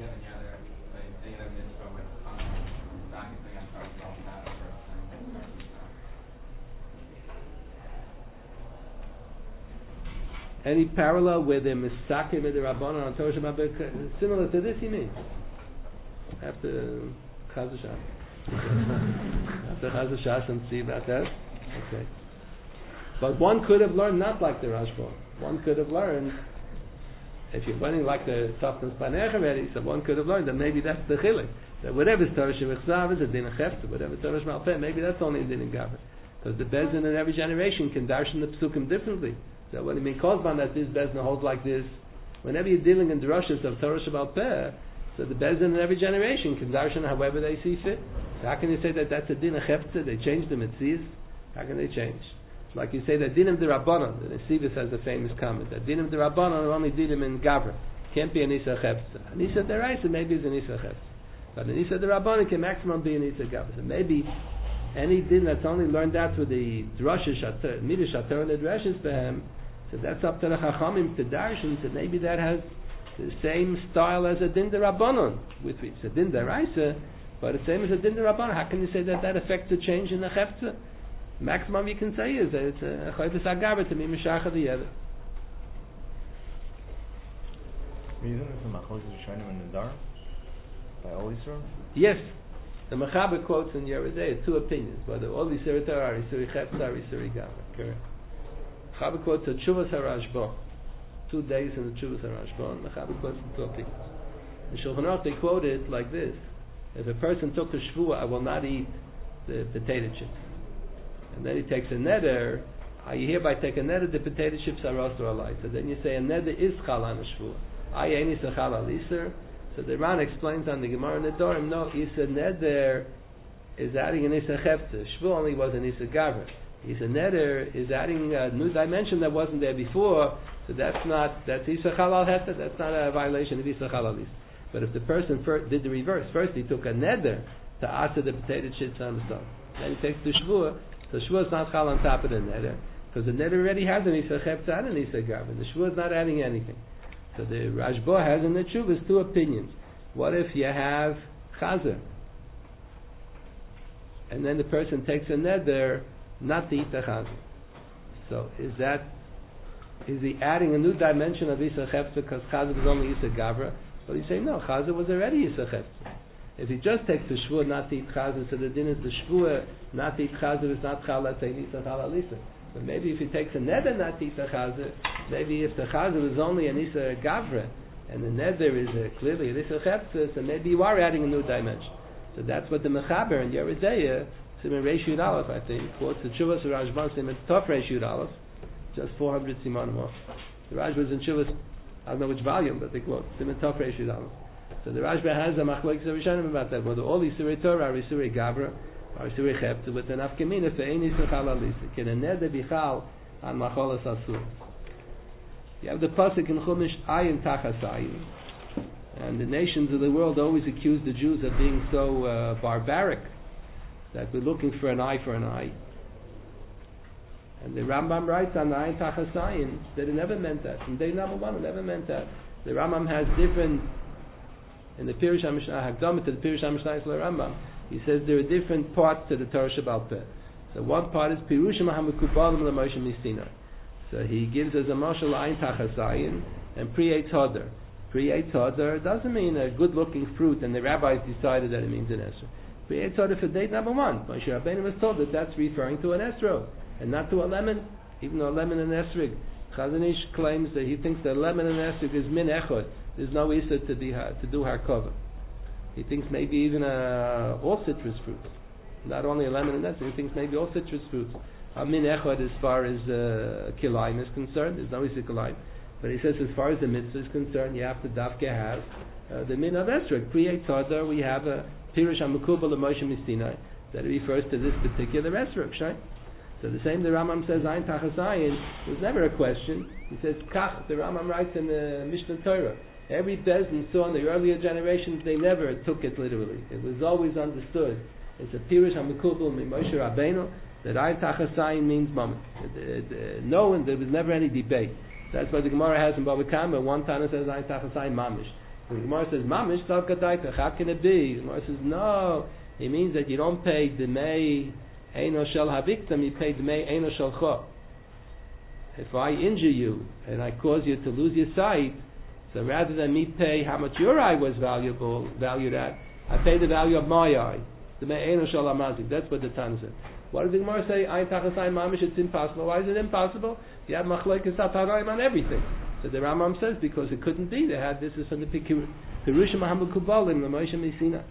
Any parallel with the Misakim with the Rabban on Torah Shabbat similar to this, you mean? After Chaz Shas and see about that? Okay. But one could have learned not like the Rashba. One could have learned, if you're learning like the Tzafnas Panech already, so one could have learned that maybe that's the Chilik. That whatever Torah Shemichzav is a Din Chefta, whatever Torah Shmalpeh, maybe that's only a Din Gavra. Because the Bezdin in every generation can darshan the Psukim differently. So what it means, Kozban, that this Bezdin holds like this, whenever you're dealing in drushes of Torah Shmalpeh, so the Bezdin in every generation can darshan however they see fit. So how can you say that that's a Din Chefta? They changed the Metzias. How can they change? Like you say that Dinim de Rabbanon, the Nesivus has a famous comment, that Dinim de Rabbanon are only Dinim in Gavra. Can't be an Isa Chepsa. An Isa Deraisa maybe is an Isa Chepsa. But an Isa de Rabbanon can maximum be an Isa Gavra. So maybe any Din that's only learned out with the Drushish, Midish Atar and the Drushish Behem, so that's up to the Chachamim to Darshan, so maybe that has the same style as a din derabanan, with which it's a din deraisa, but the same as a din derabanan. How can you say that affects the change in the chefza? Maximum you can say is that it's a chayvus agaber to be mishacha the other. Isn't this the machlokes Rishonim and Nadar by all Yisrael? Yes, the Mechaber quotes in Yeridei two opinions, whether all Yisrael Torah are Yisrael Chefza or Yisrael Gaber. Correct. Mechaber quotes the Tshuvas HaRashba, 2 days in the Tshuvas HaRashba, and Mechaber quotes the two opinions. In Shulchan Aruch they quote it like this: if a person took a shvuah, I will not eat the potato chips, and then he takes a neder, I hereby take a neder, the potato chips are also alike. So then you say a neder is chal on a shvuah. I ain't a chal al iser. So the Ran explains on the Gemara in the Dorim, no, Isa Neder is adding an Isa Chefta. Shvu only was an Isa Gaver. Isa Neder is adding a new dimension that wasn't there before, so that's Isa Chalal Heta, that's not a violation of Isa Chalal Isa. But if the person did the reverse, first he took a Neder to asa the potato chips on the stove, then he takes the Shvuah, so Shvuah is not Chal on top of the Neder, because the Neder already has an Isa Chefta and an Isa Gaver. The Shvuah is not adding anything. So the Rashba has in the Tshuvas two opinions. What if you have chazer, and then the person takes a neder not to eat the chazer? So is he adding a new dimension of Isa Chefza because chazer was only Isa Gavra? But you say no, chazer was already Isa Chefza. If he just takes the shvuah not to eat chazer, so the din is the shvuah not to eat chazer is not chal, let's say Isa chal alisa. But maybe if he takes a neder not to eat the chazer, maybe if the chazer is only an Isa Gavra, and the neder is clearly an Isa Chefza, so maybe you are adding a new dimension. So that's what the Mechaber in Yeridei, Siman Reish Yud Aleph, I think, quotes the Tshuvas Rashban Siman Tov Reish Yud Aleph, just 400 simanim off. The Rashba is in Tshuvas, I don't know which volume, but they quote Siman Tov Reish Yud Aleph. So the Rashba has a machlokes of Rishonim about that, whether all Yisrei Torah are Yisrei Gavra, or Yisrei Chefza, with an afkamina for ein Yisrei Chal Alisa. Can a neder bichal on macholas asur? You have the pasuk in Chumash Ayin Tachas Ayin, and the nations of the world always accuse the Jews of being so barbaric that we're looking for an eye for an eye. And the Rambam writes on the Ayin Tachas Ayin that it never meant that. From day number one, it never meant that. The Rambam has different, in the Pirush HaMishnah, Hakdamah to the Pirush HaMishnah Rambam, he says there are different parts to the Torah Shabbal Peh. So one part is Pirushim HaMekubalim LaMoshe Misinai. So he gives us a marshal Ayin Tachas Ayin and Pri Eitz Hadar. Pri Eitz Hadar doesn't mean a good-looking fruit, and the rabbis decided that it means an esrog. Pri Eitz Hadar for date number one. Moshe Rabbeinu was told that that's referring to an esrog and not to a lemon, even though a lemon and esrog. Chazon Ish claims that he thinks that lemon and esrog is min echod. There's no isa to do harkova. He thinks maybe even all citrus fruits, not only a lemon and esrog. He thinks maybe all citrus fruits. Min echad as far as kilayim is concerned, there's no isa kilayim. But he says as far as the mitzvah is concerned, you have to dafke have the min of esrog. Pri Eitz Hadar, we have a Pirush HaMekubal LaMoshe Misinai that refers to this particular esrog, right? So the same the Rambam says Ayin Tachas Ayin was never a question. He says Kach, the Rambam writes in the Mishnah Torah. Every Bezdin saw in the earlier generations they never took it literally. It was always understood. It's a Pirush HaMekubal Moshe Rabbeinu that Ayin Tachas Ayin means moment. No, and there was never any debate. That's why the Gemara has in Bava Kama, one time it says Ayin Tachas Ayin Mamish. When the Gemara says Mamish, Tal Kadaita, how can it be? The Gemara says, no, it means that you don't pay Demei Eino Shel Haviktam, you pay Demei Eino Shel Cho. If I injure you, and I cause you to lose your sight, so rather than me pay how much your eye was valued at, I pay the value of my eye. Demei Eino Shel Hamazik. That's what the Tan said. What does the Gemara say? Ayin Tachas Ayin Mamish, it's impossible. Why is it impossible? You have Machlokes HaTanoim on everything. So the Rambam says because it couldn't be. They had this is from the Pirushim HaMekubalim LaMoshe Misinai.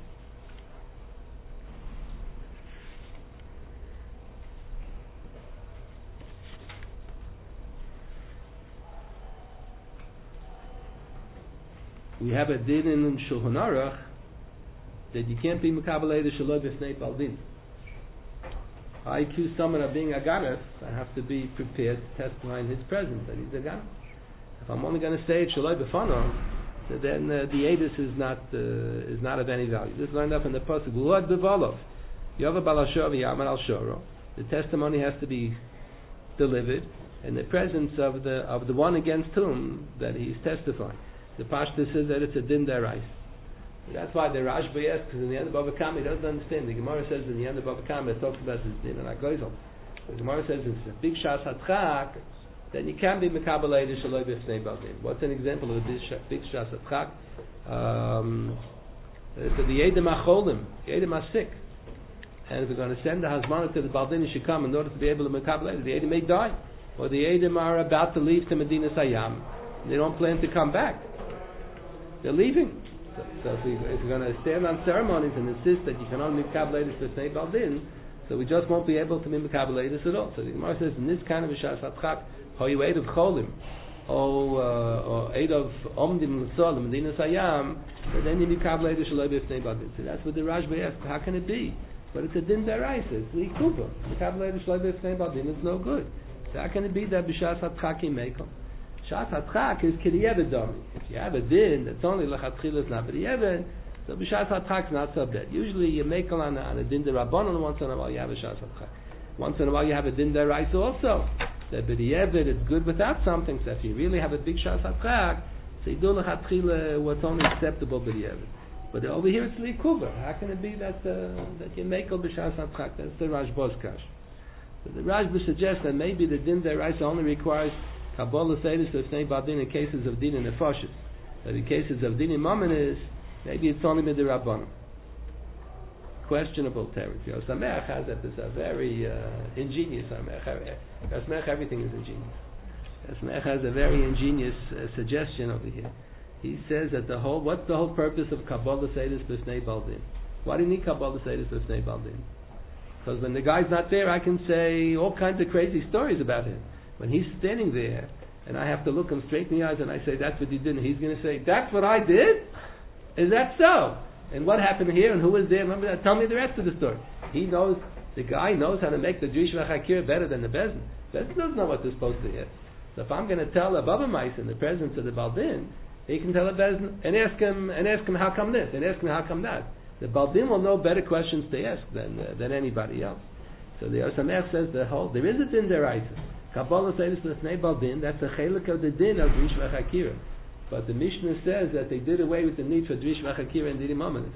We have a din in Shulchan Aruch that you can't be Mekabelei the Shaloi B'fnei Baldin. I accuse someone of being a ganas, I have to be prepared to testify in his presence that he's a ganas. If I'm only going to say it Shaloi B'fano, so then the edus is not of any value. This is learned up in the pasuk. V'lod b'volov, Yova Balashor v'Yaman al Shoro. The testimony has to be delivered in the presence of the one against whom that he's testifying. The Pashtus is that it's a din derais. That's why the Rashba asks, because in the end of Bava Kama he doesn't understand. The Gemara says in the end of Bava Kama it talks about this din and Agoizal. The Gemara says it's a big shas hatchak, then you can be mekabel eidish shaloi b'fnei baldin. What's an example of a big shas hatchak? It's the Yedem Acholim, Yedem Asik. And if we're going to send the Hazmana to the Baldin, he should come in order to be able to mekabel eidish. The Yedem may die. Or the Yedem are about to leave to Medina Sayyam. They don't plan to come back. They're leaving. So if we're going to stand on ceremonies and insist that you can only mekabel eidish b'fnei baldin, so we just won't be able to be mekabel eidish at all. So the Gemara says in this kind of a shas hatchak, hoyu eid of cholim, or eid of omdim l'sol Medina Sayyam, but then you mekabel eidish shaloi b'fnei baldin. So that's what the Rashba asks. How can it be? But it's a din deraisa. It's l'ikuba. Mekabel eidish shaloi b'fnei baldin. It's no good. So how can it be that b'shas hatchak you make them? Shas hatchak is k'diyeved dami. If you have a din that's only l'chatchila, it's not b'diyeved. So b'shas hatchak is not so bad. Usually you make on a din derabbanon, once in a while you have a shas hatchak. Once in a while you have a din deraisa also. The b'diyeved is good without something. So if you really have a big shas hatchak, so you do l'chatchila what's only acceptable b'diyeved. But over here it's l'ikuba. How can it be that you make on b'shas hatchak? That's the Rashba's kash. So the Rashba suggests that maybe the din deraisa only requires Kabbalah Seidus Lefnei Baldin in cases of din and nefashis. But in cases of din and mamanis, maybe it's only midirabbanan. Questionable territory. Sameach has that it's a very ingenious Sameach. Sameach, everything is ingenious. Sameach has a very ingenious suggestion over here. He says that what's the whole purpose of Kabbalah Seidus Lefnei Baldin? Why do you need Kabbalah Seidus Lefnei Baldin? Because when the guy's not there, I can say all kinds of crazy stories about him. When he's standing there, and I have to look him straight in the eyes, and I say, that's what you did, and he's going to say, that's what I did? Is that so? And what happened here, and who was there? Remember that? Tell me the rest of the story. The guy knows how to make the Jewish V'chakir better than the Bezdin. Bezdin doesn't know what they're supposed to hear. So if I'm going to tell a Baba Mais in the presence of the Baldin, he can tell a Bezdin, and ask him how come this, and ask him how come that. The Baldin will know better questions to ask than anybody else. So the Osamech says there is a din deraisa. Kabbalah says Lefnei Baldin, that's a chelik of the din of Drish V'chakira. But the Mishnah says that they did away with the need for Drish V'chakira and Dinim Amanis.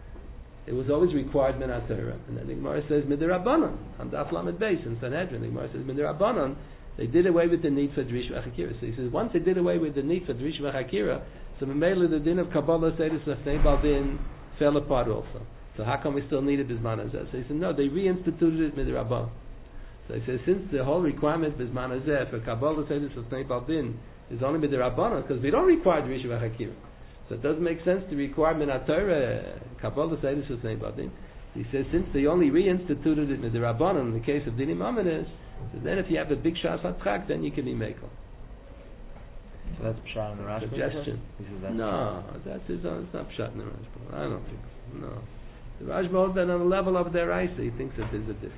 It was always required Min HaTorah. And then the Gemara says Midirabbanan, on Daf Lamed Beis in Sanhedrin. The Gemara says Midirabbanan, they did away with the need for Drish V'chakira. So he says, once they did away with the need for Drish V'chakira, so mainly the din of Kabbalah says Lefnei Baldin fell apart also. So how come we still need it Bisman Hazeh? So he said, no, they reinstituted it Midirabbanan. So he says, since the whole requirement Bisman Hazeh for Kabbalah Seidus Lefnei Baldin is only with the Rabbanon, because we don't require Drish V'chakira. So it doesn't make sense to require Min HaTorah Kabbalah Seidus Lefnei Baldin. He says, since they only reinstituted it with the Rabbanon in the case of Dinim Amanis, so then if you have a big Shas HaTchak, then you can be Mekel. So that's Pshat in the Rashba? Suggestion. No, that's his own, it's not Pshat in the Rashba. I don't think so. No. The Rashba holds that on the level of their Isa, he thinks that there's a difference.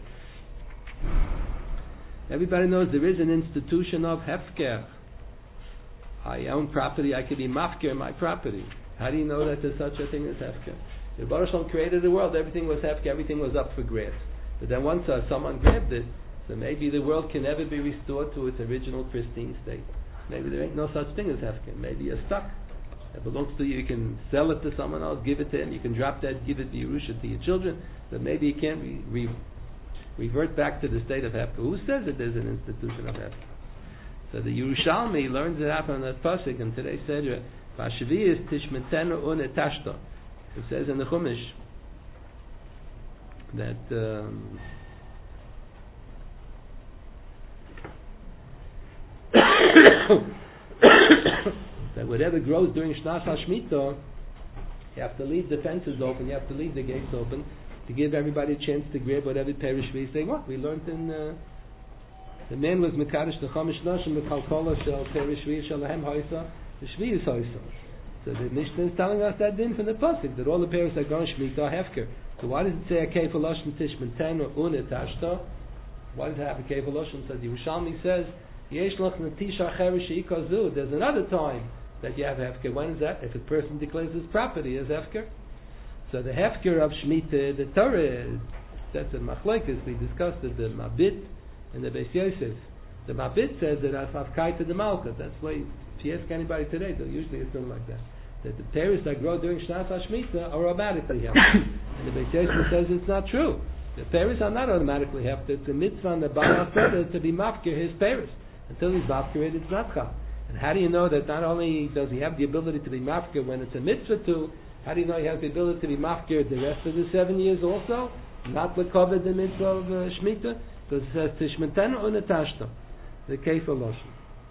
Everybody knows there is an institution of hefker. I own property, I can be mafker my property. How do you know that there's such a thing as hefker? The Baruch Shalom created the world, everything was hefker, everything was up for grabs. But then once someone grabbed it, so maybe the world can never be restored to its original pristine state. Maybe there ain't no such thing as hefker. Maybe you're stuck. It belongs to you, you can sell it to someone else, give it to him, you can drop that, give it to Yerusha, to your children, but maybe you can't revert back to the state of hefker. Who says that there's an institution of hefker? So the Yerushalmi learns it out from that pasuk, and today said, "V'ashviyis tishmetenu unetashto." It says in the Chumash that that whatever grows during Shnas HaShmita, you have to leave the fences open, you have to leave the gates open, to give everybody a chance to grab whatever perish they want. We learned in the man was Mekadosh the Chamish Nashim the Kalkola Shel Perish Shalahem Hoisa the Shvi is Hoisa. So the Mishnah is telling us that din from the pasuk that all the parents that go on Shemitah are hefker. So why does it say a kefil lashon tishmenten or unetashta? Why does it have a kefil lashon? So the Yerushalmi says yesh lach netisha cherish ikazu. There's another time that you have hefker. When is that? If a person declares his property as hefker. So the hefker of Shemitah, the Torah, that's a machlekes. We discussed it, the Mabit and the Beis Yosef. The Mabit says that as mafkai to the Malka. That's why if If you ask anybody today, they'll usually assume like that. That the pears that grow during Shnas HaShmita are automatically hefker. And the Beis Yosef says it's not true. The pears are not automatically hefker. It's a mitzvah on the Baal HaSeder to be mafkir his pears. Until he's mafkir it's not chal. And how do you know that not only does he have the ability to be mafkir when it's a mitzvah to, how do you know he has the ability to be mafkir the rest of the 7 years also? Not l'koved the mitzvah of Shemitah? Because it says Tishmetenu unetashto. The Kefa Loshen.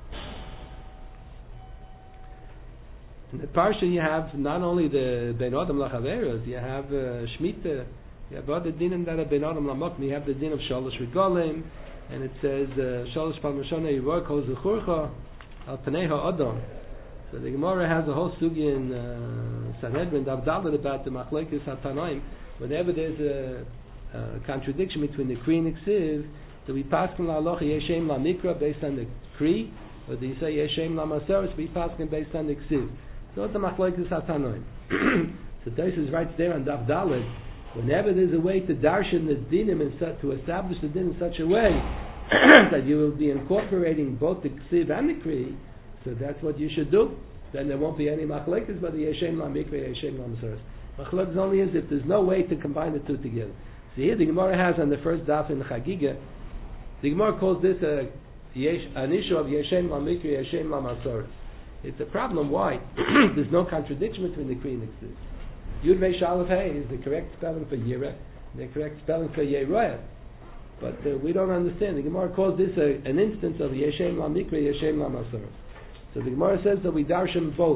In the Parsha you have not only the Ben Adam Lachaveros, you have Shemitah, you have other dinim that are Ben Adam Lamokm, you have the din of Shalosh Regolim, and it says Shalosh Palmashona Yivor Kol Zechurcha Al Paneha Adam. So the Gemara has a whole sugi in Sanhedrin Davdalit about the Machlekes HaTanoim. Whenever there's a contradiction between the Kri and the Ksiv, do we pass from La Aloha Yeshem La Mikra based on the Kri, or do you say Yeshem La Maseres, we pass based on the Ksiv? So the Machlekes HaTanoim. So Tosis writes there on Davdalit, whenever there's a way to darshan the dinim and to establish the din in such a way that you will be incorporating both the Ksiv and the Kri, so that's what you should do. Then there won't be any machlekes, but the Yeshem La Mikra, Yeshem La Maseres. Machlekes only is if there's no way to combine the two together. So here the Gemara has on the first daf in Chagiga, the Gemara calls this an issue of Yeshem La Mikra, Yeshem La Maseres. It's a problem. Why? There's no contradiction between the Kri and the Ksiv. Yud Vei Shalaf Hey is the correct spelling for Yireh, the correct spelling for Yeroyah. But we don't understand. The Gemara calls this an instance of Yeshem La Mikra, Yeshem La Maseres. So the Gemara says that we darshan both.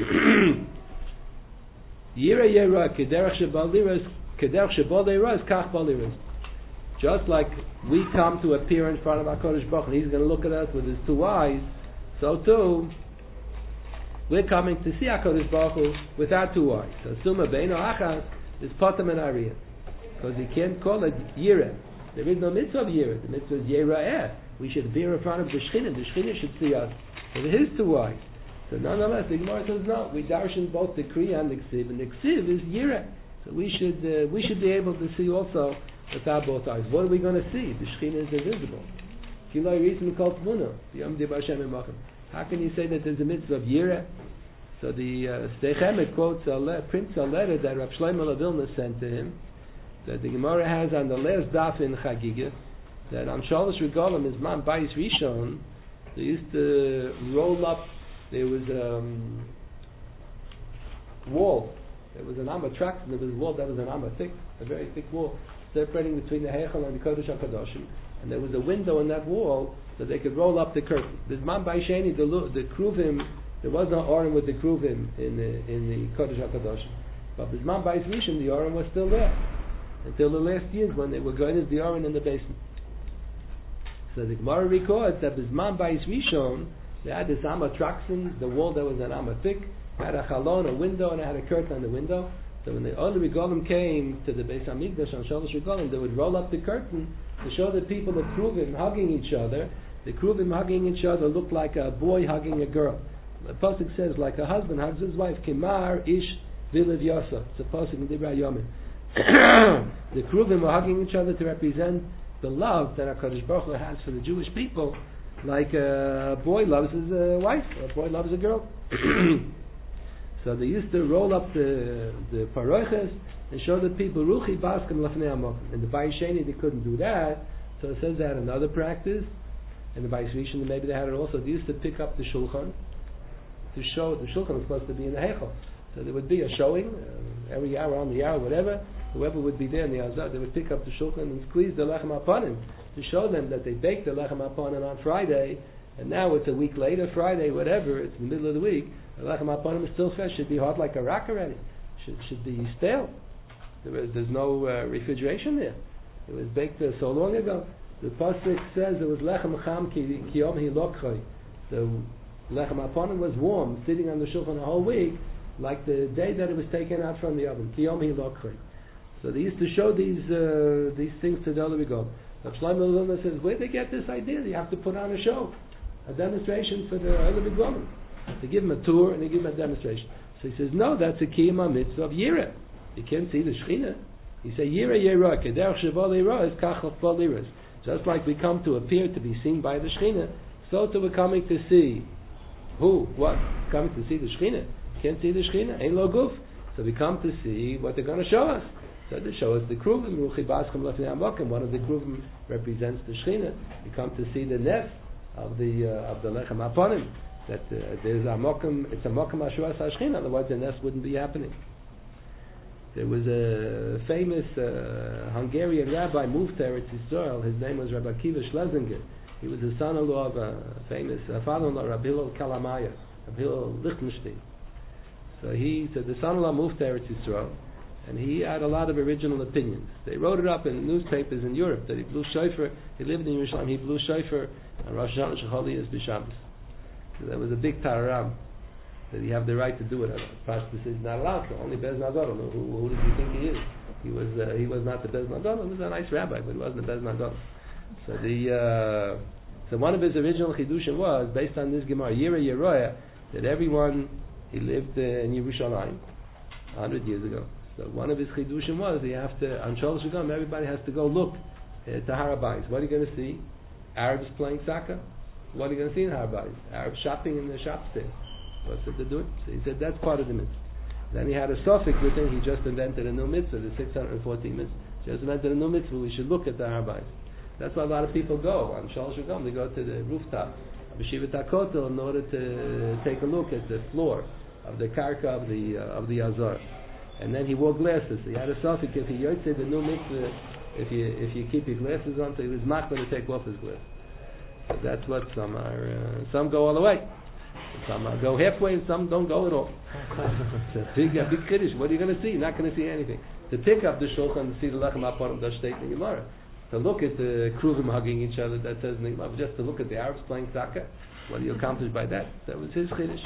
Yireh Yeroyah, Kederach Shebal Liras, Kederach Shebal Liras, Kach Bal Liras. Just like we come to appear in front of HaKadosh Baruch Hu, and He's going to look at us with His two eyes, so too, we're coming to see HaKadosh Baruch Hu with our two eyes. So Suma Beino Achas is Potam and Ariyah. Because you can't call it Yireh. There is no mitzvah of Yireh. The mitzvah is Yera'eh. We should appear in front of the Shekhinah. The Shekhinah should see us with His two eyes. So nonetheless, the Gemara says no. We darshan both the Kri and the Ksiv. And the Ksiv is Yireh. So we should be able to see also with our both eyes. What are we going to see? The Shekhinah is invisible. Kiloi Rizim Kol Tmuna. How can you say that there's a mitzvah of Yireh? So the Steichemet quotes prints a letter that Rav Shlomo Lavilna sent to him, that the Gemara has on the last daf in Chagiga, that on Shalosh Regalim, his man Bayis Rishon, they used to roll up, there was a wall, there was an amma tract, and there was a wall that was an amma thick, a very thick wall, separating between the Heichal and the Kodesh HaKadoshim, and there was a window in that wall so they could roll up the curtain. The man Bayisheni, the Kruvim, there was no Aron with the Kruvim in the Kodesh HaKadoshim. But Bisman Bayis Rishon, the Aron was still there until the last years when they were going as the Aron in the basement. So the Gemara records that Bisman Bayis Rishon, they had this Amma Traxin, the wall that was an Amma thick, had a chalon, a window, and it had a curtain on the window. So when the Oler Regalim came to the Beis Hamikdash on Shalosh Regalim, they would roll up the curtain to show the people, the Kruvim hugging each other. The Kruvim hugging each other looked like a boy hugging a girl. The pasuk says like a husband hugs his wife. Kimar ish vilev yasa. It's a pasuk in Divrei Yomim. The Kruvim were hugging each other to represent the love that HaKadosh Baruch Hu has for the Jewish people, like a boy loves his wife, or a boy loves a girl. So they used to roll up the paroches and show the people ruchi baskem lafnei hamokim. In the Bayis Sheni they couldn't do that, so it says they had another practice. In the Bayis Rishon maybe they had it also. They used to pick up the shulchan to show. The shulchan was supposed to be in the heichal, so there would be a showing every hour on the hour, whatever. Whoever would be there in the azar, they would pick up the shulchan and squeeze the lechem hapanim to show them that they baked the lechem hapanim on Friday, and now it's a week later, Friday, whatever. It's the middle of the week. The lechem hapanim is still fresh. Should be hot like a rock already. Should be stale. There's no refrigeration there. It was baked so long ago. The pasuk says it was lechem cham ki yom hi lokchoi. The lechem hapanim was warm, sitting on the shulchan a whole week, like the day that it was taken out from the oven. Ki yom hi lokchoi. So they used to show these things to the Oler Regalim. Rav Shlomo Luna says, where they get this idea? You have to put on a show, a demonstration for the Oler Regalim. They give him a tour and they give him a demonstration. So he says, no, that's a kiyama mitzvah of Yireh. You can't see the Shekhinah. He said, Yireh Yerah, kederach shebal Yerah is kach lafbal Yerah. Just like we come to appear to be seen by the Shekhinah, so too we're coming to see Who? What? Coming to see the Shekhinah. Can't see the Shekhinah. Ain't lo guf. So we come to see what they're going to show us. So they show us the kruvim. Ruchi baschem lefnei hamokim. One of the kruvim represents the Shekhinah. We come to see the nef of the lechem haponim. That there's a mokim. It's a mokim ashuras hashchinah. Otherwise, the nef wouldn't be happening. There was a famous Hungarian rabbi moved to Eretz Yisrael. His name was Rabbi Akiva Schlesinger. He was the son-in-law of a famous father-in-law, Rabbi Hillel Kalamaya, Rabbi Hillel Lichtenstein. So the son-in-law moved to Eretz Yisrael, and he had a lot of original opinions. They wrote it up in newspapers in Europe that he blew shofar. He lived in Yerushalayim. He blew shofar on Rosh Hashanah Shecholi as B'Shabbos. So that was a big tararam. That you have the right to do it. Pashtus is not allowed to. Only Bez Nadol. Who does he think he is? He was not the Bez Nadol. He was a nice rabbi, but he wasn't the Bez Nadol. So one of his original chidushim was based on this Gemara Yira Yeroya that everyone he lived in Yerushalayim 100 years ago. So one of his chidushim was you have to on Shol Shagam everybody has to go look to Har HaBayis. What are you going to see? Arabs playing soccer. What are you going to see in Har HaBayis? Arabs shopping in the shops there. What's it to do it? So he said that's part of the mitzvah. Then he had a suffix with him. He just invented a new mitzvah, the 614 mitzvah. He just invented a new mitzvah. We should look at the Har HaBayis. That's why a lot of people go on Shol Shagam. They go to the rooftop of Yeshivat HaKotel in order to take a look at the floor of the karka of the Azar. And then he wore glasses. He had a suffix. If he yotze the new mitzvah, if you keep your glasses on, so he was not going to take off his glasses. So that's what some are. Some go all the way. Some go halfway, and some don't go at all. It's a big kiddush. What are you going to see? You're not going to see anything. To pick up the shulchan to see the lechem haponim that state in the Gemara. To look at the kruvim hugging each other that says in the Gemara. Just to look at the Arabs playing soccer. What do you accomplish by that? That was his kiddush.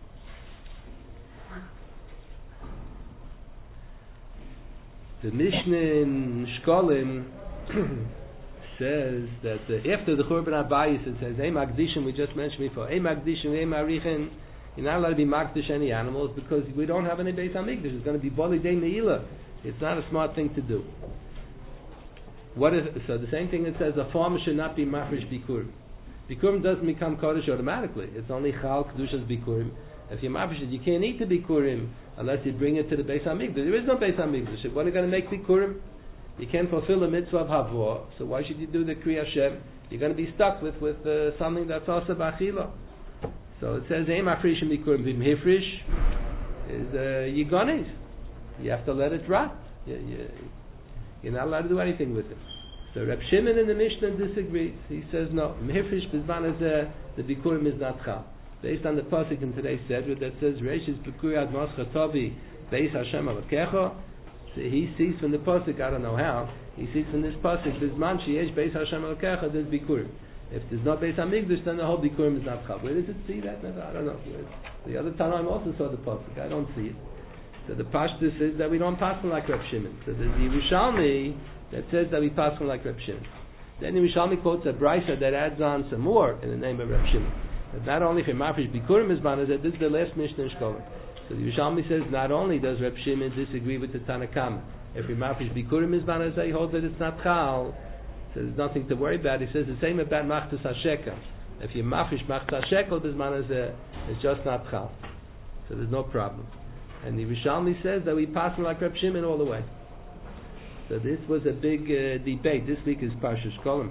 The Mishnah in Shkolim says that after the Churban Abayis it says Ein Magdishim, we just mentioned before, Ein Magdishim, Ein Marichin, you're not allowed to be Magdish any animals because we don't have any Beis HaMikdash. It's going to be Bali Dei Meila. It's not a smart thing to do. So the same thing that says a farmer should not be Mafresh Bikurim. Bikurim doesn't become Kodesh automatically. It's only Chal Kedushas Bikurim. If you're Mafresh, you can't eat the Bikurim unless you bring it to the Beis HaMikdash. There is no Beis HaMikdash. What are you going to make Bikurim? You can't fulfill the mitzvah of Havor, so why should you do the Kriya Hashem? You're going to be stuck with something that's also Bachila. So it says, Ein Mafrishim Bikurim Vim Hifrish is Yigonis. You have to let it rot. You're not allowed to do anything with it. So Reb Shimon in the Mishnah disagrees. He says, no, Hifrish Bizman is the Bikurim is not Chal. Based on the pasuk in today's Sedra that says, Reishis Bikurim Ad Moscha Tovi Beis Hashem Avokecho. He sees from the pasuk, I don't know how, he sees from this pasuk, Bizman Sheyesh Beis Hashem Elokecha, there's Bikurim. If there's no Beis HaMikdash, then the whole Bikurim is not Chal. Where does it see that? I don't know. The other Tanaim also saw the pasuk. I don't see it. So the Pashtus is that we don't pass like Reb Shimon. So there's the Yerushalmi that says that we pass like Reb Shimon. Then the Yerushalmi quotes a brisa that adds on some more in the name of Reb Shimon. That not only for Mafresh Bikurim is man, that this is the last Mishnah in Shkolim. So the Yerushalmi says not only does Reb Shimon disagree with the Tanakama, if we Mafresh Bikurim is man, he holds that it's not Chal, so there's nothing to worry about. He says the same about Machtas HaShekel. If you Mafresh Machtas HaShekel, this man is just not Chal. So there's no problem. And the Yerushalmi says that we pass him like Reb Shimon all the way. So this was a big debate. This week is Parshas Shkolim.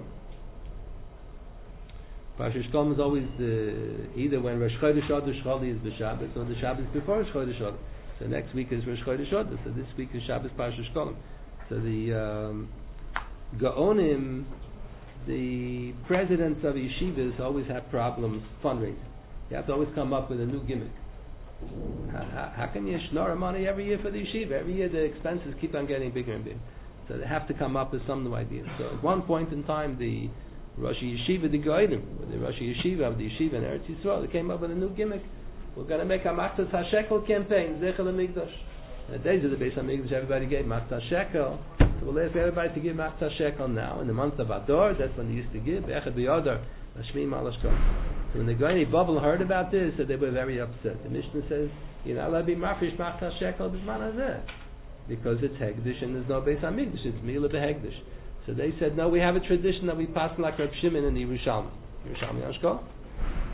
Parshas Shkolim is always either when Rosh Chodesh Adar Shcholi is b'Shabbos or the Shabbos before Rosh Chodesh Adar. So next week is Rosh Chodesh Adar. So this week is Shabbos Parshas Shkolim. So the Gaonim, the presidents of yeshivas always have problems fundraising. You have to always come up with a new gimmick. How can you snore money every year for the yeshiva? Every year the expenses keep on getting bigger and bigger. So they have to come up with some new ideas. So at one point in time, the Rosh Yeshiva, the Goyim, the Rosh Yeshiva of the Yeshiva in Eretz Yisrael, they came up with a new gimmick. We're going to make a Machtas HaShekel campaign, Zecher LaMikdash. In the days of the Beis HaMikdash, everybody gave Machtas HaShekel. So we'll ask everybody to give Machtas HaShekel now. In the month of Adar, that's when they used to give. Echad B'Yadar, Hashmi Malashkol. So when the Goyim Bubble heard about this, so they were very upset. The Mishnah says, you're not allowed to be Mafresh Machtas HaShekel B'Zman Hazeh. Because it's Hegdish and there's no Beis HaMikdash. It's Milah B'Hegdish. So they said, no, we have a tradition that we pass like Reb Shimon in the Yerushalmi. Yerushalmi Ashkol?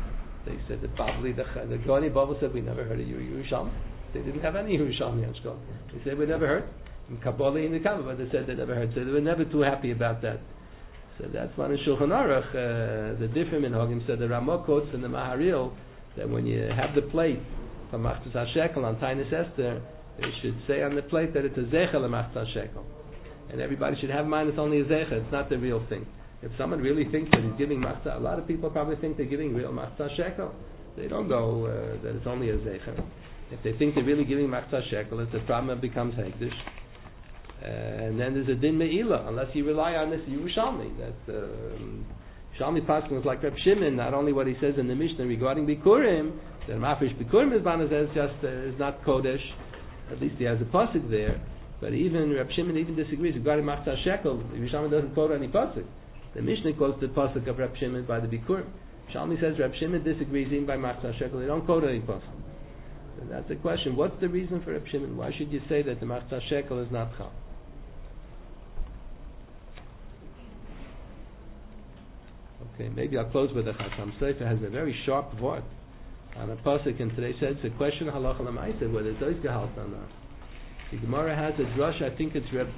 They said that probably the Goni Baba said we never heard of Yerushalmi. They didn't have any Yerushalmi on Shkol. They said we never heard. In Kabbalah in the Kabbalah, but they said they never heard. So they were never too happy about that. So that's one in Shulchan Aruch. The different minhagim said the Ramah quotes in the Maharil that when you have the plate for Machzas HaShekel on Tainis Esther, they should say on the plate that it's a Zecha LeMachzas HaShekel. And everybody should have in mind it's only a Zecha, it's not the real thing. If someone really thinks that he's giving Machzah, a lot of people probably think they're giving real Machzah Shekel. They don't go that it's only a Zecha. If they think they're really giving Machzah Shekel, it's a problem, it becomes Hekdesh. And then there's a Din Me'ila, unless you rely on this Yerushalmi. That Yerushalmi Paskin is like Reb Shimon, not only what he says in the Mishnah regarding Bikurim, that Mafresh Bikurim is not Kodesh, at least he has a pasuk there, but even Reb Shimon even disagrees regarding Machzah Shekel. Yerushalmi doesn't quote any pasuk. The Mishnah quotes the pasuk of Reb Shimon by the Bikurim. Shalmi says Reb Shimon disagrees even by Machzah Shekel. They don't quote any pasuk. And that's the question. What's the reason for Reb Shimon? Why should you say that the Machzah Shekel is not Chal? Okay, maybe I'll close with the Chasam Sofer has a very sharp word on a pasuk, and today says it's a question of halacha l'maaseh whether it's ois gehalt or not. The Gemara has a drush. I think it's Reb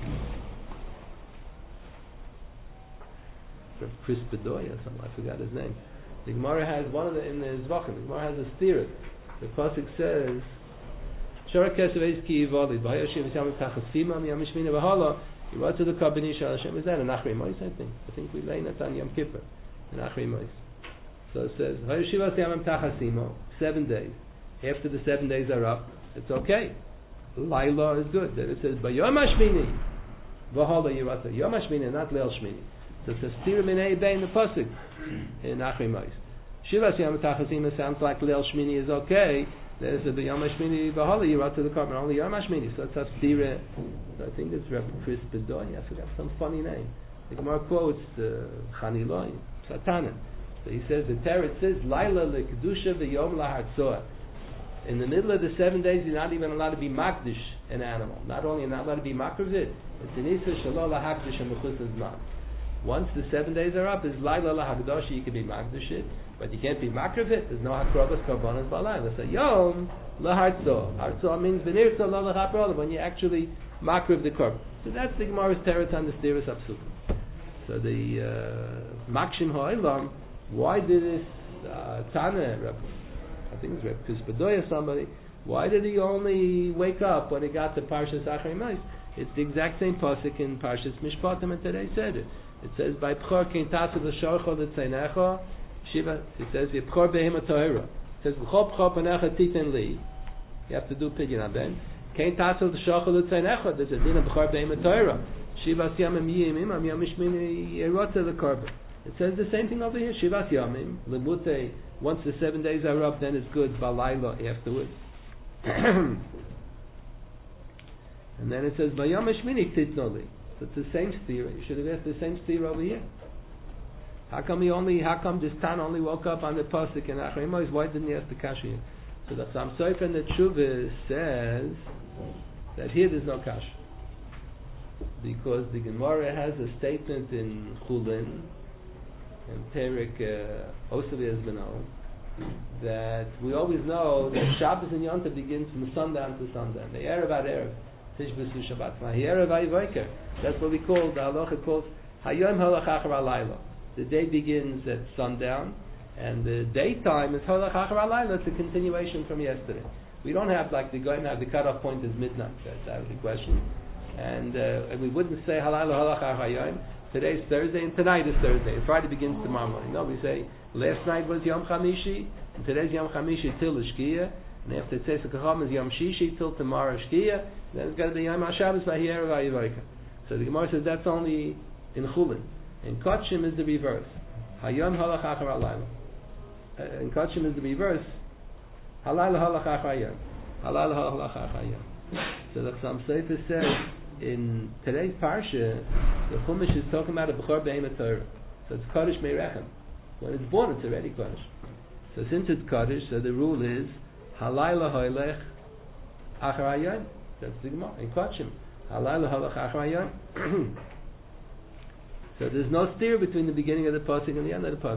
Chris Bedoy or something. I forgot his name. The Gemara has one of the in the Zvachim. The Gemara has a steer. The pasuk says, "Shara kesev eis ki yivalid v'hayashiv v'yam tachasima miyam mishmina v'hala yivat to the kabini shal Hashem." Is that an Achrei Mos? I think we lay that on Yom Kippur. An Achrei Mos. So it says, "V'hayashiv v'yam tachasima." 7 days. After the 7 days are up, it's okay. Laila is good. Then it says, "B'yom hashmini v'hala yivat." Yom hashmini, not Leil Shmini. So it's a steer minei bein the pasuk in Achrei Mos. Shivas Yom Tachasima sounds like Leil Shmini is okay. There's a Yom Hashmini V'Hala Yirat to the carbon, only Yom Hashmini. So it's a stira. So I think it's Rabbi Chris Bedoy. I forgot some funny name. The Gemara quotes Chaniloi Satanan. So he says the Torah says Laila lekedusha v'Yom lahartzoah. In the middle of the 7 days, you're not even allowed to be makdish an animal. Not only you're not allowed to be makriv it, it's an isa shalol lahakdish and mechus zman. Once the 7 days are up, is Laila lahakdash. You can be makdish it. But you can't be makriv it. There's no hakrobas karbonas b'alayla. So yom lahartzo. Hartzo means v'nirtzo lo lachaprol, when you actually makriv the korban. So that's the Gemara's teretz on the steerus apsukim. So the makshim ha'olam. Why did this Tana? I think it's Reb Kuzbadoy or somebody. Why did he only wake up when he got to Parshas Achrei Mos? It's the exact same pasuk in Parshas Mishpatim, and today said it. It says by Pchor Kein Tasu L'Shorcho L'Tzeinecho. Shiva, it says, Yipchor Behema Torah. It says, V'chol Pchor Panecha Titen Li. You have to do Pidyon Aben. Kein Tassel T'Shochel L'Tzeinecha. There's a din of B'chor Behema Torah. Shivas Yamim Yimim, Am Yom Mishmini Yerotze L'Korban. It says the same thing over here. Shivas Yamim, L'Mutei. Once the 7 days are up, then it's good. Balayla afterwards. And then it says, V'yom Mishmini Titno Li. So it's the same steer. You should have asked the same steer over here. How come this Tan only woke up on the pasuk in Achrei Mos? Why didn't he ask the kasha here? So the Chasam Sofer in the Tshuva says that here there's no kasha, because the Gemara has a statement in Chulin and Perek Osavi Ezbeno that we always know that Shabbos and Yom Tov begins from sundown to sundown. The Erev ad Erev, Tishbesu Shabbat, Erev Ayivoker. That's what we call the halacha calls Hayom Halach Achar Alayla. The day begins at sundown, and the daytime is Halach Achar Alayla. It's a continuation from yesterday. We don't have like the going to have the cutoff point is midnight. That's out of the question. And we wouldn't say Halal Halach Achar Hayom. Today's Thursday, and tonight is Thursday. And Friday begins tomorrow morning. No, we say last night was Yom Chamishi, and today's Yom Chamishi till the Shkia, and after Tzesek Chacham is Yom Shishi till tomorrow Shkia. Then it's got to be Yom HaShabbos V'Hiyera V'Ayivoka. So the Gemara says that's only in Chulin. In Kotshim is the reverse. Hayom halach achar alayla. In Kotshim is the reverse. Halal halach achar hayom. Halal halach achar hayom. So the Chasam Sofer says in today's parsha, the Chumash is talking about a b'chor behema Torah. So it's Kodesh Meirechem. When it's born, it's already Kodesh. So since it's Kodesh, so the rule is halal halach achar hayom. That's the Gemara in Kotshim. Halal halach achar hayom. So there's no steer between the beginning of the pasuk and the end of the pasuk.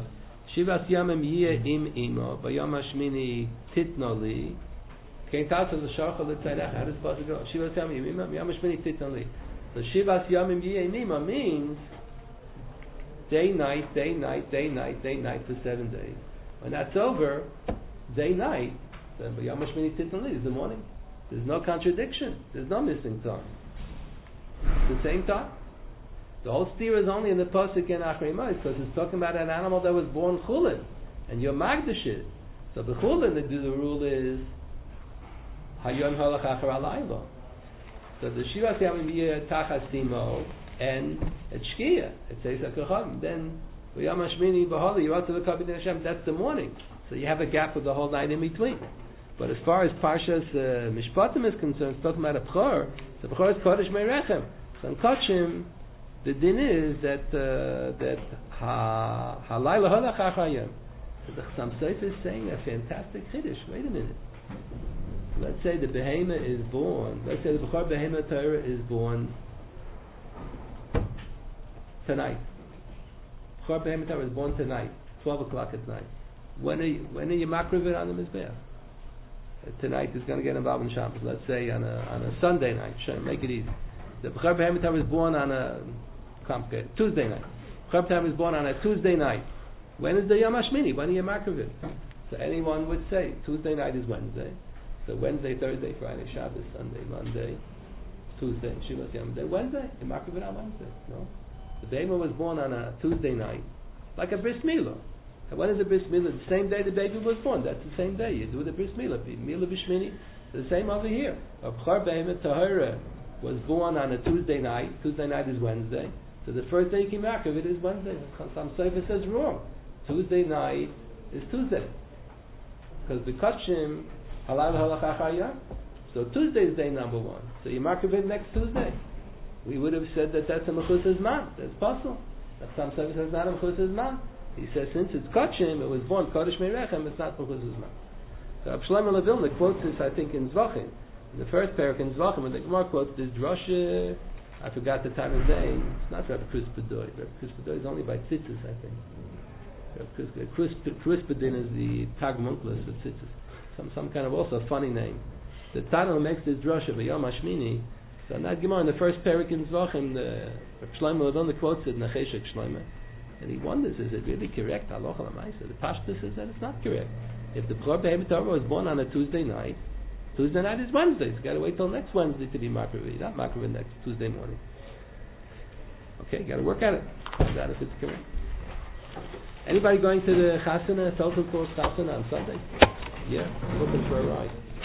Shivas Yamim Yeh Im Imo, Bayom Hashmini Titno Li. Kein Tats of the Shachar L'Tzarech. How does the pasuk go? Shivas Yamim Im Imo, Bayom Hashmini Titno Li. So Shivas Yamim Yeh Im Imo means day, night, day, night, day, night, day, night for 7 days. When that's over, day, night, then Bayom Hashmini Titno Li is the morning. There's no contradiction. There's no missing time. It's the same time. The whole steer is only in the pasuk in Achrei Mos because it's talking about an animal that was born chulin, and you're magdash it. So the chulin, the rule is hayom halach achar alaylo. So the shivas yamim yeh tachas timo and at shkia it says akacham. Then v'yam hashmini b'hali yiratu v'kabin Hashem. That's the morning. So you have a gap of the whole night in between. But as far as Parshas Mishpatim is concerned, it's talking about a b'chor. The b'chor is kodesh me'rechem. So in Kachim, the din is that halayla halach achayim. So the Chassam Sofer is saying a fantastic chiddush. Wait a minute. Let's say the behema is born. Let's say the b'chor behema Torah is born tonight. B'chor behema Torah is born tonight, 12 o'clock at night. When are you makriv it on the mizbeach? Tonight is going to get involved in Shabbos. Let's say on a Sunday night. Sure, make it easy. The b'chor behema Torah is born on a complicated Tuesday night. B'chor behema is born on a Tuesday night. When is the Yom Hashmini? When are you makriv it? So anyone would say Tuesday night is Wednesday. So Wednesday, Thursday, Friday, Shabbos, Sunday, Monday, Tuesday, Shivas Yom. Then Wednesday, you makriv it on Wednesday. No, the baby was born on a Tuesday night, like a bris milah. And when is the bris milah? The same day the baby was born. That's the same day you do the bris milah. Milah b'shmini. The same over here. A b'chor behema tahara was born on a Tuesday night. Tuesday night is Wednesday. So the first day you can makriv it is Wednesday. Some Sofer says wrong. Tuesday night is Tuesday. Because the kachim halal halach achayah. So Tuesday is day number 1. So you makriv it next Tuesday. We would have said that that's a mechusas man. That's possible. But some Sofer says not a mechusas man. He says since it's kachim, it was born kodesh me'rechem, it's not mechusas man. So Reb Shlomo Levilna quotes this, I think, in Zvachim. In the first parak in Zvachim, when the Gemara quotes this drasha, I forgot the time of day. It's not Reb Chris Bedoy. Reb Chris Bedoy is only by tzitzis, I think. Chris Bedin is the Tag Munklis of tzitzis. Some kind of also funny name. The Tana makes this drasha by Yom Hashmini. So in that Gemara, in the first parak in Zvachim, Reb Shlomo Levilna quotes it, Nacheshek Shlomo. And he wonders, is it really correct? Halacha l'maisa. The Pashtus says that it's not correct. If the b'chor behema Torah was born on a Tuesday night is Wednesday. So you got to wait till next Wednesday to be makriv. Not makriv next Tuesday morning. Okay, got to work at it. Find out if it's correct. Anybody going to the chasana, self-enforced chasana on Sunday? Yeah, looking for a ride.